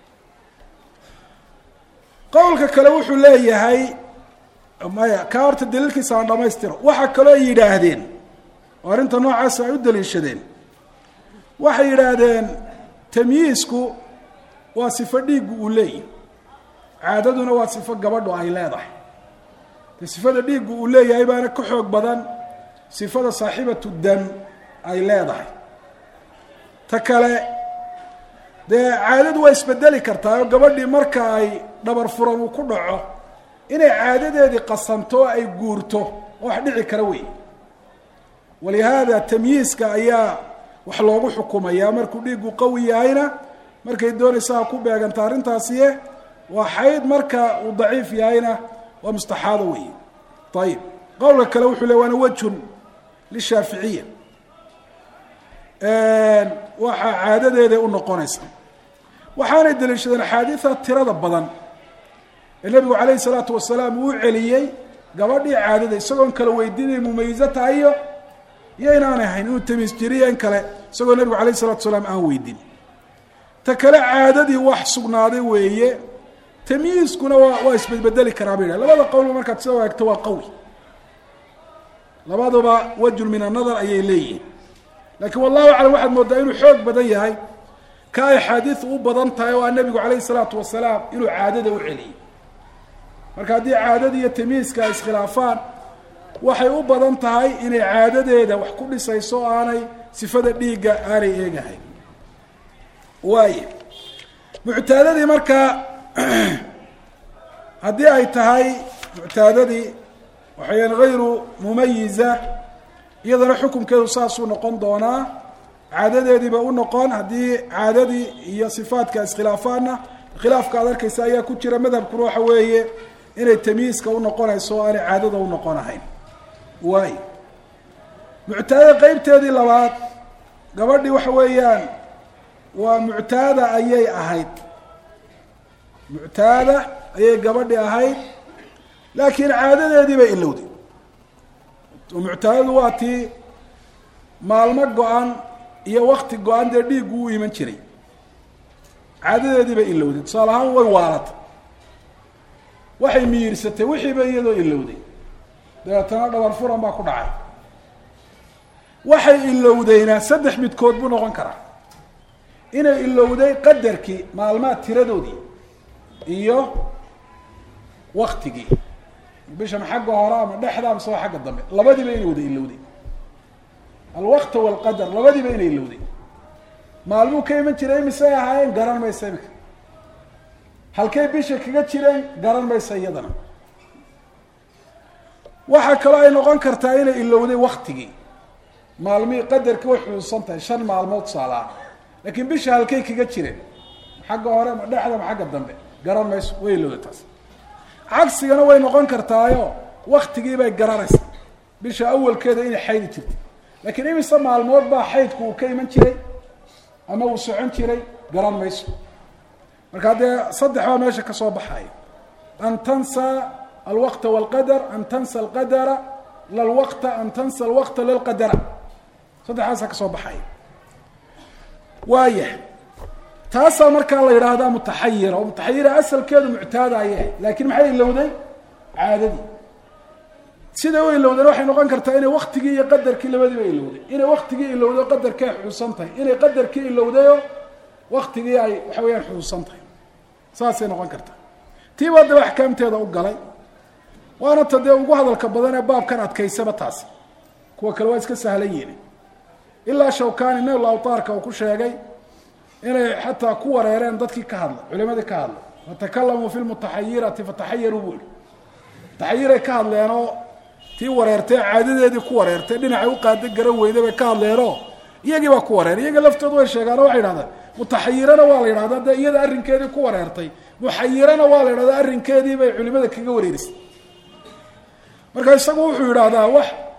qowlka kale wuxuu leeyahay maya ka horta daliilkiisa aan dhamaystiro waxaa kaloo yidhaahdeen oo arrinta noocaas ay u daliishadeen waxay yidhaahdeen tamyiisku waa sifo dhiiggu uu leeyahy caadaduna waa sifo gabadhu ay leedahay de sifada dhiiggu uu leeyahay baana ka xoog badan sifada saaxibatu dam ay leedahay ta kale dee caadadu waa isbedeli kartaa oo gabadhii marka ay dhabar furan uu ku dhaco inay caadadeedii qasanto oo ay guurto wax dhici kara wey walihaada tamyiiska ayaa wax loogu xukumayaa markuu dhiiggu qawi yahayna markay doonaysaa ku beeganta arrintaasiye waa xayd marka uu daciif yahayna waa mustaxaado wey ayib qowlka kale wuxuu le waana wajhun lishaaficiya waxaa caadadeeday u noqonaysa waxaanay daliishadeen axaadiida tirada badan ee nebigu calayhi salaatu wasalaam uu celiyey gabadhii caadada isagoon kala weydiinay mumayizo tahayo iyo inaanay ahayn inuu tamiis jiriyo in kale isagoo nebigu calayhi salatu wasalaam aan weydin ta kale caadadii wax sugnaaday weeye tamyiiskuna waa isbedbedeli karaa bay yidhaha labada qowlba markaad sida waagto waa qawi labaduba wajhun min annadar ayay leeyihiin laakiin wallahu aclam waxaad moodaa inuu xoog badan yahay ka ay axaadiidu u badan tahay oo aa nebigu calayhi salaatu wasalaam inuu caadada u celiyey marka haddii caadada iyo tamyiiska ay iskhilaafaan waxay u badan tahay inay caadadeeda wax ku dhisayso o aanay sifada dhiigga aanay eegahayn waaye muctaadadii markaa haddii ay tahay muctaadadii waxayan hayru mumayiza iyadana xukunkeedu saasuu noqon doonaa caadadeediiba u noqon haddii caadadii iyo sifaadka iskhilaafaanna khilaafka ad arkaysa ayaa ku jira madhabkuna waxa weeye inay tamyiiska u noqonayso o aanay caadada u noqonahayn waayo muctaadada qeybteedii labaad gabadhii waxa weeyaan waa muctaada ayay ahayd muctaada ayay gabadhi ahayd laakiin caadadeedii bay ilowday muctaadadu waa tii maalmo go-an iyo wakti go-an dee dhiiggu u iman jiray caadadeedii bay ilowday tusaale ahaan way waalatay waxay miyirsatay wixiiba iyadoo ilowday dabeetana dhabar furan baa ku dhacay waxay ilowdayna saddex midkood buu noqon karaa inay ilowday qadarkii maalmaha tiradoodii iyo waktigii bishan xagga hore ama dhexda ama soo xagga dambe labadiiba inay wada ilowday alwaqt walqadar labadiiba inay ilowday maalmuu ka iman jiray imisay ahaayeen garan maysa imika halkay bisha kaga jireen garan maysa iyadana waxaa kaloo ay noqon kartaa inay ilowday waktigii maalmihii qadarkii way xusuusan tahay 5 maalmood saalaa laakiin bisha halkay kaga jireen xagga hore ama dhexda ama xagga dambe garan mayso way ilowday taas cagsigana way noqon kartaayo waktigii bay garanaysa bisha awalkeeda inay xaydi jirtay laakiin imisa maalmood baa xaydku uu ka iman jiray ama uu socon jiray garan mayso marka hadee saddex baa meesha ka soo baxaya an tansa alwaqta walqadar an tansa alqadara lalwaqta an tansa alwaqta lilqadara saddexaasaa ka soo baxaya waaya taasaa markaa la yidhaahdaa mutaxayira oo mutaxayira asalkeedu muctaada ayay laakiin maxay ilowday caadadii sida u ilowdeen waxay noqon kartaa inay waktigii iyo qadarkii labadiiba ilowday inay waktigii ilowday qadarkii ay xusuusan tahay inay qadarkii ilowdayo waktigii ay waxa weeyaan xusuusan tahay saasay noqon kartaa tiiba daba axkaamteeda u galay waana ta dee ugu hadalka badan ee baabkan adkaysaba taasi kuwa kale waa iska sahlan yihiin ilaa Shawkani nail awtaarka uu ku sheegay inay xataa ku wareereen dadkii ka hadlay culimadii ka hadlay watakallamu fi lmutaxayirati fataxayaru bul taxayiray ka hadleenoo tii wareertay caadadeedii ku wareertay dhinacay u qaaday garan weyday bay ka hadleenoo iyagii baa ku wareeray iyaga laftoodu way sheegaan waxay yidhahdaan mutaxayirana waa la yidhahdaa dee iyada arrinkeedii ku wareertay muxayirana waa la yidhahdaa arrinkeedii bay culimada kaga wareerisay marka isagu wuxuu yidhaahdaa wax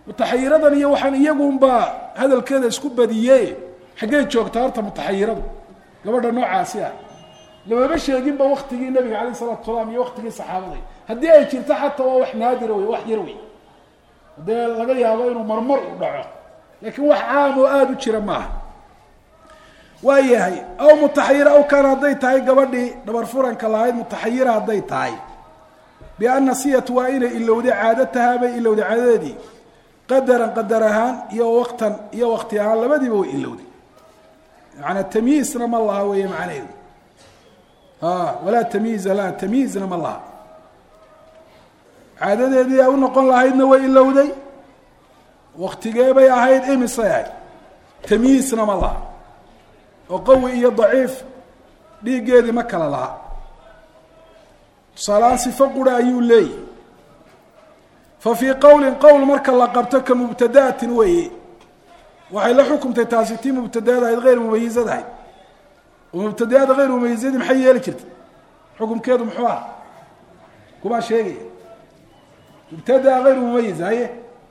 mutaxayiradan iyo waxaan iyagunbaa hadalkeeda isku badiye xaggey joogtaa horta mutaxayiradu gabadha noocaasi ah lamama sheeginba waktigii nabiga calayh salatu wasalaam iyo waktigii saxaabada haddii ay jirto xataa waa wax naadira wey wax yar wey dee laga yaabo inuu marmar u dhaco laakiin wax caam oo aada u jira maaha waa yahay aw mutaxayira aw kaana hadday tahay gabadhii dhabar furanka lahayd mutaxayira hadday tahay bian nasiyat waa inay ilowday caadatahaa bay ilowday caadadeedii qadaran qadar ahaan iyo waqtan iyo waqti ahaan labadiiba way ilowday yaani tamyiisna ma laha weeye macnaheedu walaa tamyiiza laha tamyiizna ma laha caadadeedii ay u noqon lahaydna way ilowday waktigee bay ahayd imisay ahayd tamyiisna ma laha oo qawi iyo daciif dhiiggeedii ma kala laha tusaaleaan sifo qura ayuu leeyahy fa fii qowlin qowl marka la qabto ka mubtada'atin weeye waxay la xukumtay taasi tii mubtadaada ahayd hayr mumayizad ahayd oo mubtadaada hayr mumayizadii maxay yeeli jirtay xukumkeedu muxuu aha kumaa sheegaya mubtadaa hayr mumayiz haye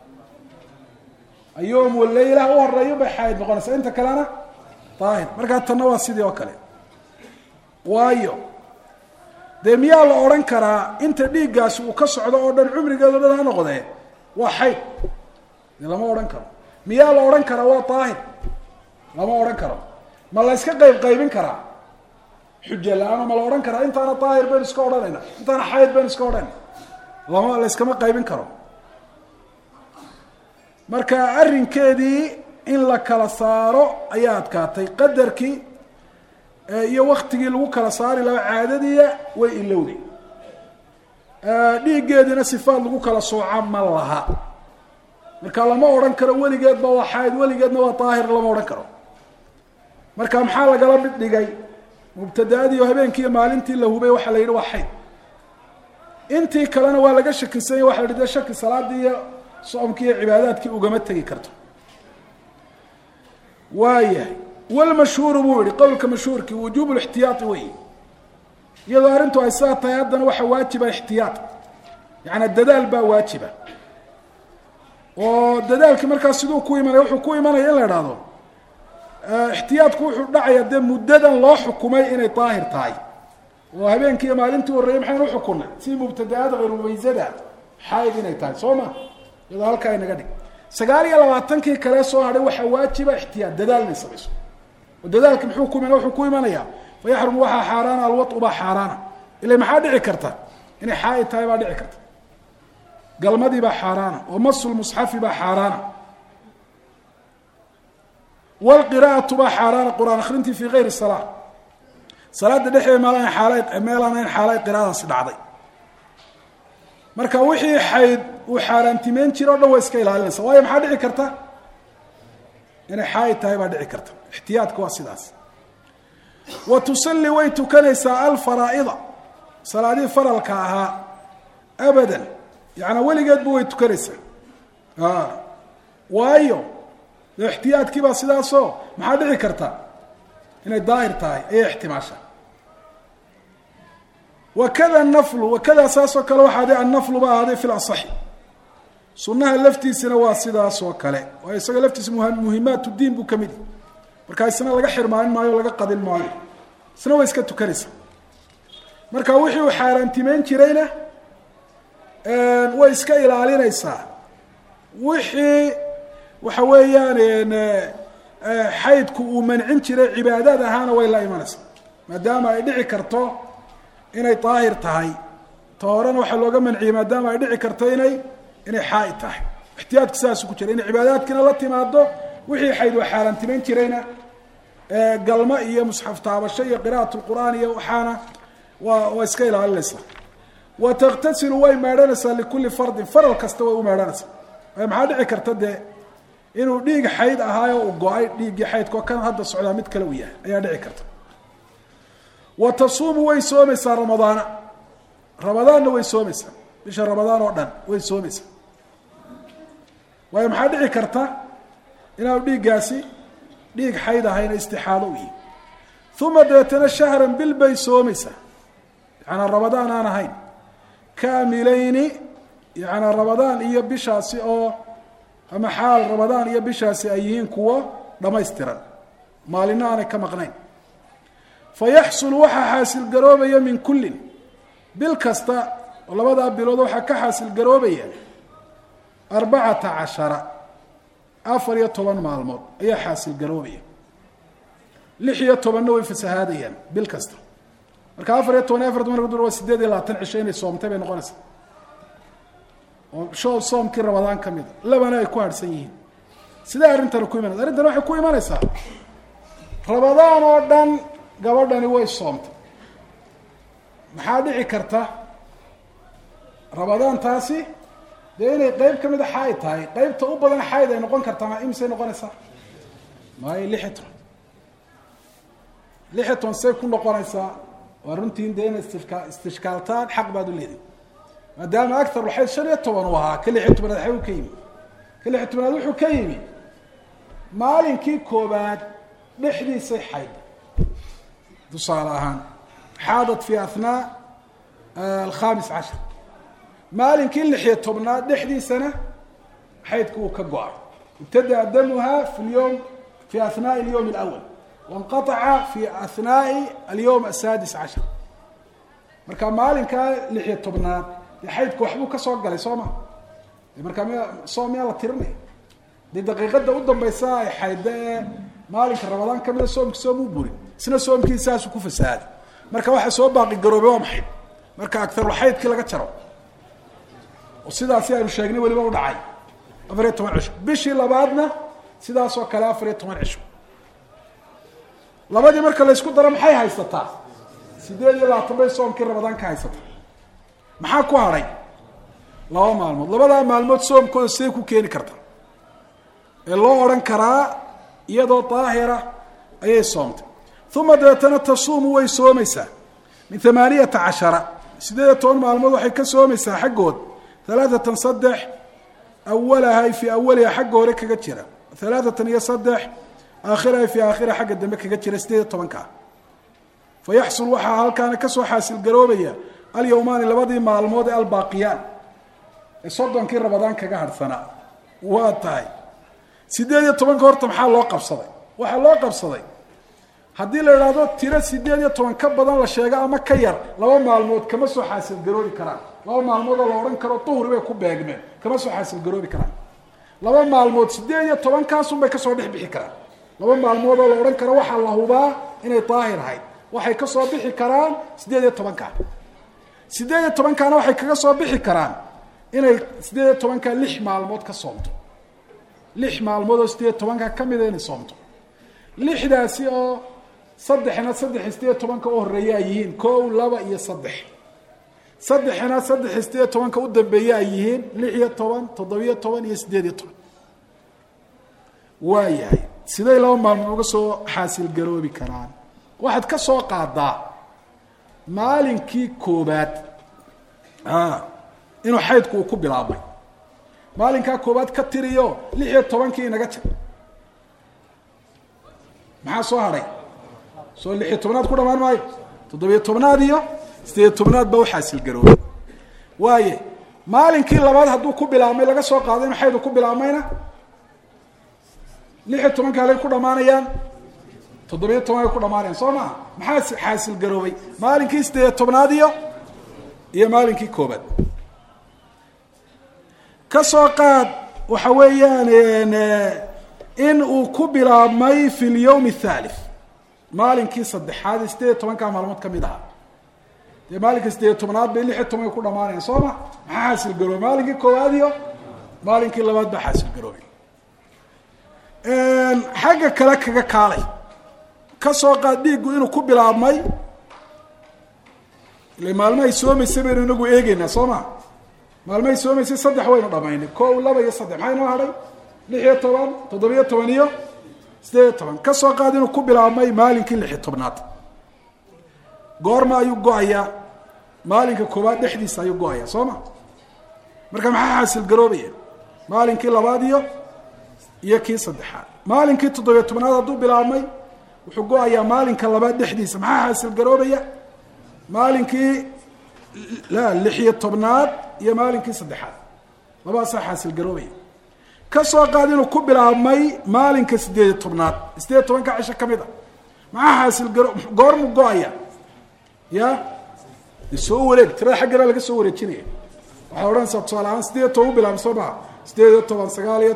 ayoom waleylah u horeeyo bay xayd noqonaysaa inta kalena daahir markaa tanna waa sidii oo kale waayo dee miyaa la odhan karaa inta dhiiggaasi uu ka socdo oo dhan cumrigeedo dhan ha noqdee waa xayd dee lama odhan karo miyaa la odhan karaa waa daahir lama odhan karo ma la yska qaybin karaa xuja la-aano ma la odhan karaa intaana daahir baynu iska odhanayna intaana xayd baynu iska odhanayna lama la yskama qaybin karo marka arrinkeedii in la kala saaro ayaa adkaatay qadarkii iyo waktigii lagu kala saari lahaa caadadiia way ilowday dhiiggeediina sifaad lagu kala sooca ma laha marka lama odhan karo weligeedba waa xayd weligeedna waa daahir lama odhan karo marka maxaa lagala mid dhigay mubtadaadii oo habeenkii iyo maalintii la hubay waxaa la yidhi waa xayd intii kalena waa laga shakisanya waxa la yidhi de shaki salaadii iyo soomkii iyo cibaadaadkii ugama tegi karto waayahay walmashhuuru buu yihi qowlka mashhuurkii wujuub lixtiyaai wey iyadoo arrintu ay sidaa tahay haddana waxaa waajiba ixtiyaad yaani dadaal baa waajiba oo dadaalkii markaas siduu ku imanaya wuxuu ku imanaya in la idhaahdo ixtiyaadku wuxuu dhacaya dee muddadan loo xukumay inay daahir tahay oo habeenkii iyo maalintii horreeyey maxaynu uxukunay si mubtadaada hayr mumaysada xayd inay tahay soo ma iyadoo halkaa inaga dhig 29 kale soo hadhay waxaa waajiba ixtiyaad dadaal inay samayso oo dadaalka muxuu ku imanaya wuxuu ku imanayaa fayaxrumu waxaa xaaraana alwatu baa xaaraana ilaa maxaa dhici karta inay xayd tahay baa dhici karta galmadii baa xaaraana oo masul musxafi baa xaaraana walqiraa'atu baa xaaraana qur-aan akhrintii fii gayri salaa salaada dhexdeeda meelaan xaalay qiraa'adaasi dhacday marka wixii xayd uu xaaraantimeyn jira o dhan waa iska ilaalinaysa waayo maxaa dhici karta inay xayd tahay baa dhici karta ixtiyaadka waa sidaas wa tusalli way tukanaysaa alfaraa'ida salaadihii faralka ahaa abadan yaani weligeedba way tukanaysaa waayo dee ixtiyaadkii baa sidaasoo maxaa dhici karta inay daahir tahay ayay ixtimaasha wakada naflu wakada saasoo kale waxaa de annaflu baa ahaaday fi lasaxi sunnaha laftiisina waa sidaasoo kale waayo isaga laftiisa muhimaat diin buu kamid yahy markaa isna laga xirmaanin maayo o laga qadin maayo isna way iska tukanaysaa marka wixii uu xaaraantimeyn jirayna way iska ilaalinaysaa wixii waxa weeyaan xaydku uu mancin jiray cibaadaad ahaana way la imanaysaa maadaama ay dhici karto inay daahir tahay ta horena waxaa looga manciyey maadaama ay dhici karto inay xaaid tahay ixtiyaadku sidaasu ku jira inay cibaadaadkiina la timaado wixii xayd waa xaaraantimeyn jirayna galmo iyo musxaf taabasho iyo qira'at lqur'aan iyo waxaana waa iska ilaalinaysaa wa taktasilu way meedhanaysaa likulli fardin faral kasta way u meedhanaysaa maxaa dhici karta dee inuu dhiig xayd ahaayo u go-ay dhiiggii xaydkao kan hadda socdaa mid kale u yahay ayaa dhici karta wa tasuumu way soomaysaa ramadaanna way soomaysaa bisha ramadaan oo dhan way soomaysaa waayo maxaa dhici karta inaanu dhiiggaasi dhiig xayd ahayna istixaado u yihi uma dabeetana shahran bil bay soomaysaa yaani ramadaan aan ahayn kaamilayni yaani ramadaan iyo bishaasi oo ama xaal ramadaan iyo bishaasi ay yihiin kuwo dhamaystiran maalina aanay ka maqnayn fayaxsulu waxaa xaasil garoobaya min kullin bil kasta oo labadaa bilood waxaa ka xaasil garoobaya 14 14 maalmood ayaa xaasil garoobaya 16 way fasahaadayaan bil kasta marka 14 waa 8 cisho inay soomtay bay noqonaysaa oo soomkii ramadaan ka mid labana ay ku harsan yihiin sida arrintan ku imanaysaa arrintan waxay ku imanaysaa ramadaan oo dhan gabadhani way soomtay maxaa dhici karta ramadaan taasi dee inay qayb ka mid a xayd tahay qaybta u badan xayd ay noqon kartaa ma imisay noqonaysaa maayo 16 say ku noqonaysaa waa runtiin dee inay istishkaaltaan xaq baad u leedahay maadaama aktar waxay 15 u ahaa ka 16 xay u ka yimi ka 16 wuxuu ka yimi maalinkii koobaad dhexdiisay xayd tusaale ahaan xaadat fi athnaa الخامس عشر maalinkii 16 dhexdiisana xaydku uu ka go'ay ابتدأ دمها في اليوم في أثناء اليوم الأول وانقطع في أثناء اليوم السادس عشر marka maalinka 16 xaydku waxbuu ka soo galay Soomaa marka Soomaa la tirnay daqiiqada u dambaysa ay xaydee maalinka Ramadaan kamida soomkiisu buri isna soomkiisaas ku fasaaday marka waxa soo baaqi garoobay waa maxay marka akthar xaydkii laga jaro oo sidaas aynu sheegnay waliba u dhacay 14 cisho bishii labaadna sidaas oo kale 14 cisho labadii marka la isku daro maxay haysataa 18 soomkii Ramadaan ka haysata maxaa ku haray laba maalmood labada maalmood soomkooda say ku keeni kartaa ee loo oran karaa iyadoo daahira ayay soomtay thumma deetana tasuumu way soomaysaa min 18 18 maalmood waxay ka soomaysaa xagood 3 أولها في أولها حق هورك كجرا 3 هي صدح آخرها في آخرها حق الدم كجرا 16 كا فيحصل وحى هل كان كسو حاصل قروبية اليومان اللي بدي مع الموضع الباقيان الصدق كي رمضان كجهر ثنا واتاي 16 كورت محل وقف صدي وحل وقف صدي هدي الإرادات ترى 16 كبدان للشيء أما كير لو مع الموت كما سو حاصل قروبي كرام لو مع الموت لو رن كرو طهر بيكون بيجمع كما سو حاصل قروبي كرام لو مع الموت 16 كاسون بيكسر بيحبي كرام لو مع الموت لو رن كرو وح الله با إنه طاهر هاي وحي كسر بيحبي كرام 16 كان 16 كان وحي كسر بيحبي كرام إنه 16 كان لح مع الموت كصمت لح مع الموت 16 كان كم يدين صمت لح داسي أو صدحنا 16 كأهريايين كو لبا يصدح صدحنا 16 كأودبيايين لحية طبعا تضوية طبعا يسديد طبعا واياي سيدي لو ما نقصو حاصل قروبي كران واحد كسو قاضاء مالنكي كوبات إنه حيدكو كوبلابي مالنكا كوبات كتيريو لحية طبعا كي نقتل maxaa soo haray soo 16 ku dhamaan maayo 17 iyo 18 ba waxa sil garoobay waaye maalinkii labaad haduu ku bilaamay laga soo qaaday maxay ku bilaamayna 16 kale ku dhamaanayaan 17 ku dhamaanayaan Soomaa maxaa xaasil garoobay maalinkii 18 iyo maalinkii koobaad ka soo qaad waxa weeyaan إن وكبر ماي في اليوم الثالث مالك يصدح هذا 16 كان معلومات كميدها مالك 16 بيلي حتى ما يكون مالين صوما حاسل قروي مالك كواديو مالك اللي بعد حاسل قروي حاجة كلك كالي كسوق ديقو إنه كبر ماي اللي معلومة يسومي سبير إنه إيجينا صوما معلومة يسومي صدح وين ضمينه كو لا بيصدح هاي نهاري 16 17 16 كسو قادين ku bilaabmay maalinkii 16aad goorma ayuu go'aya maalinka koobaad dhexdiisa ayuu go'aya Sooma marka maxaa xasil garoobay maalinkii labaad iyo kii saddexaad maalinkii 17aad haduu bilaabmay wuxuu go'aya maalinka labaad dhexdiisa maxaa xasil garoobaya maalinkii la 16aad iyo maalinkii saddexaad laba sax xasil garoobay kasoo qaad inuu ku bilaabmay maalinka 18aad 18 cisho kamid ah maxaa xaasil goormu go'aya ya soo wareeg tirada xaggana laga soo wareejinaya waxa oran sabtaan 18 bilaab soo 18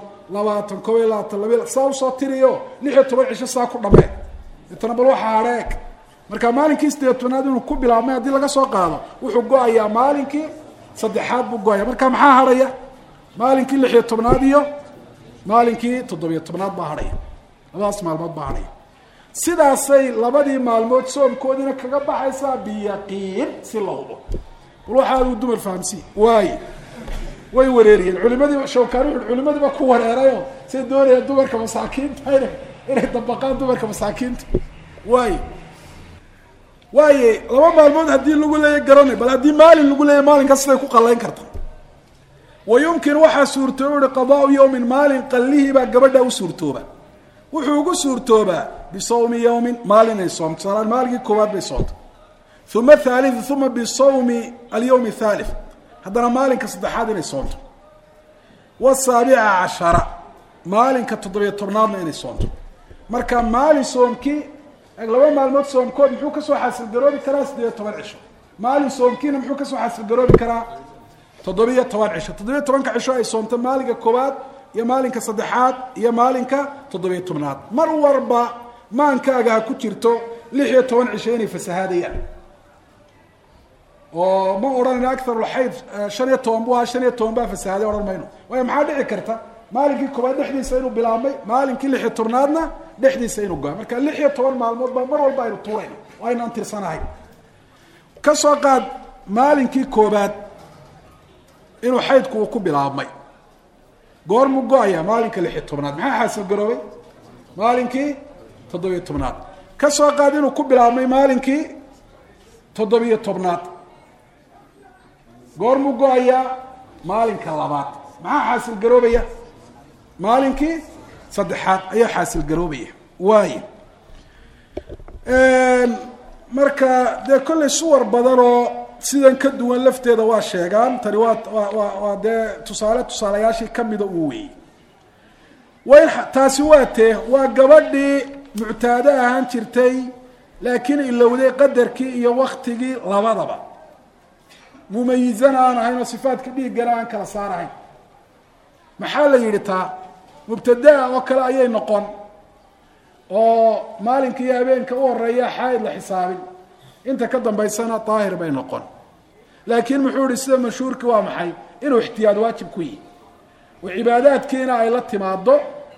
20 soo soo tiriyo 16 cisho saa ku dhamee inta bal waxa hareek marka maalinkii 18aad inuu ku bilaabmay hadii laga soo qaado wuxuu go'ayaa maalinkii saddexaad buu go'aya marka maxaa haraya maalinkii 16aad iyo maalinkii 17aad baa haraya labadaas maalmood baa haraya sidaasay labadii maalmood soomkoodina kaga baxaysaa biyaqiin si loobo waxa uu dumar fahamsi way wareeriyeen culimadii shawkaari culimadii ba ku wareerayo si doonaya dumarka masaakiinta inay dabaqaan dumarka masaakiinta laba maalmood hadii lagu leeyahay garanay bal hadii maalin lagu leeyahay maalin kasta ay ku qalayn kartaa ويمكن waxa suurtooba qadaa yawmin maalin qallihi ba gabadha u suurtooba wuxuu ugu suurtooba bisawmi yawmin maalin ay soomto salaan maalki koobaad bay soomto thumma thalith thumma bisawmi al-yawm al-thalith hadana maalinka saddexaad inay soomto والسابع عشر maalinka 17aadna inay soomto marka maalin soomki laba maalmood soomkood muxuu ka soo xasil garoobi karaa 18 cisho maalin soomkiina muxuu ka soo xasil garoobi karaa 17 cisho 17 cisho ay soomto maalinka koobaad iyo maalinka saddexaad iyo maalinka 17aad mar warba maankaaga ku jirto 16 cisho inay fasahaadayaan oo ma oran akthar al-hayd 15 baa fasahaaday oran mayno way maxaa dhici karta maalinkii koobaad dhexdiisa inuu bilaabmay maalinkii 16aadna dhexdiisa inuu go'ay marka 16 maalmood baa mar walba aynu tuurayno waa inaan tirsanahay ka soo qaad maalinkii koobaad inuu xaydku ku bilaabmay goormu go'aya maalinka 16aad maxaa xasil garoobay maalinkii 17aad ka soo qaad inuu ku bilaabmay maalinkii 17aad goormu go'aya maalinka labaad maxaa xasil garoobaya maalinkii saddexaad ayaa xasil garoobaya marka de kulli suwar badan oo sidan ka duwan lafteeda waa sheegaan tani waa de tusaalayaashii kamida uu weeyey way taasi waa gabadhii muctaada ahaan jirtay laakiin ilowday qadarkii iyo waqtigii labadaba mumayizana aan ahayn oo sifaadka dhiigana aan kala saarahayn maxaa la yidhi taa mubtadaa oo kale ayay noqon oo maalinkii habeenka u horeeya xayd la xisaabin inta ka dambaysana daahir bay noqon laakiin muxuu yidhi sida mashhuurka waa maxay inuu ixtiyaad waajib ku yihi oo cibaadaadkiina ay la timaado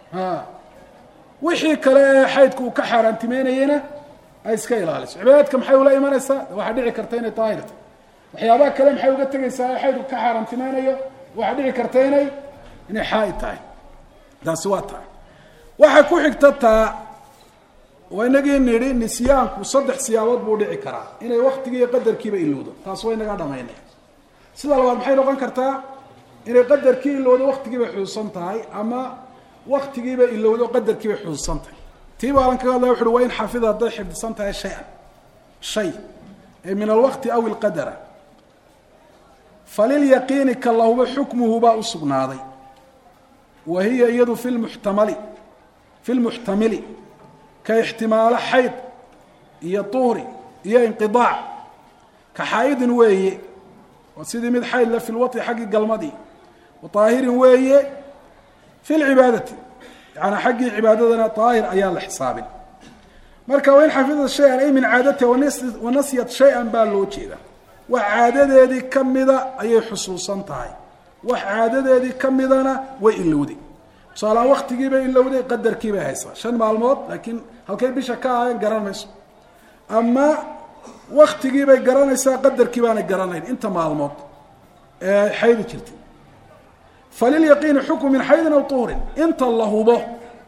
wixii kale ee xaydku uu ka xaaraantimeynayena ay iska ilaaliso cibaadaadka maxay ula imanaysaa waxaa dhici karta inay daahirta waxyaabaha kale maxay uga tegaysaa xaydku ka xaaraantimeynayo waxaa dhici karta inay xayd tahay taasi waa taa waxa ku xigta taa waynagii nidhi nisyaanku saddex siyaabood buu dhici karaa inay waqtigii iyo qadarkiiba ilowdo taas way naga dhamaynay sida labaad maxay noqon kartaa inay qadarkii ilowdo waqtigiiba xusuusan tahay ama waqtigiiba ilowdo qadarkiiba xusuusan tahay tii baa lan kaga hadlaya wuxuu waa in xafida hadday xifdisan tahay shay min alwaqti aw alqadara falilyaqiini kallahuba xukmuhu baa u sugnaaday وهي يد في المحتمل كاحتمال حيض هي طهر هي انقضاع كحائض وهي وسيدي مد حيض في الوطي حق قلمدي وطاهر وهي في العبادة يعني حق عبادتنا طاهر أيال الحساب مركا وين حفظ الشيء أي من عادته ونسيت شيئا بالوجه وعادته هذه كمذا أي حصوصا طاهر وعادته كمدنا وإلودي صار وقت جيبه إلودي قدر كيبه هيسا شن مع الموت لكن هل كيف بشكاء قران مس أما وقت جيبه قران هيسا قدر كيبان قرانين أنت مع الموت حيد كرتي فلليقين حكم من حيد أو طهر أنت الله به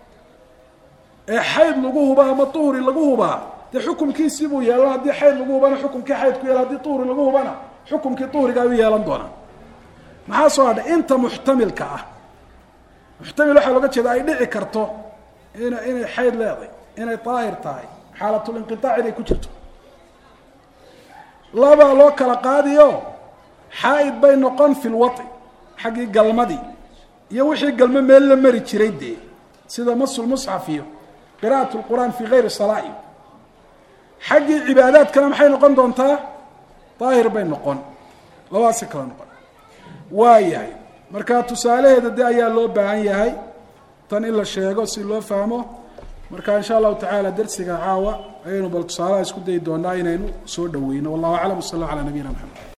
حيد لقوه بقى ما طهر لقوه بقى ده حكم كيس يبو يا الله دي حيد لقوه بنا حكم كي حيد كي دي طهر لقوه بنا حكم كي طهر قاوي يا لندونا maxaa soo hadhay inta muxtamilka ah muxtamil waxa laga jeedaa ay dhici karto inay xayd leedahay inay daahir tahay xaalatul inqitaac inay ku jirto laba loo kala qaadiyo xayd bay noqon fil wati xaqi galmadi iyo wixii galmo meel la mari jiray dee sida masul musxaf iyo qiraa'at lqur'aan fii gayri salaa iyo xaggii cibaadaadkana maxay noqon doontaa daahir bay noqon labadaasi kala noqon waayahay marka tusaalaheeda de ayaa loo baahan yahay tan in la sheego si loo fahmo marka in sha allahu tacaala darsiga caawa ayaynu bal tusaalaha isku dayi doonaa inaynu soo dhaweyno wallahu aclam sal alla ala nabiyina maxamed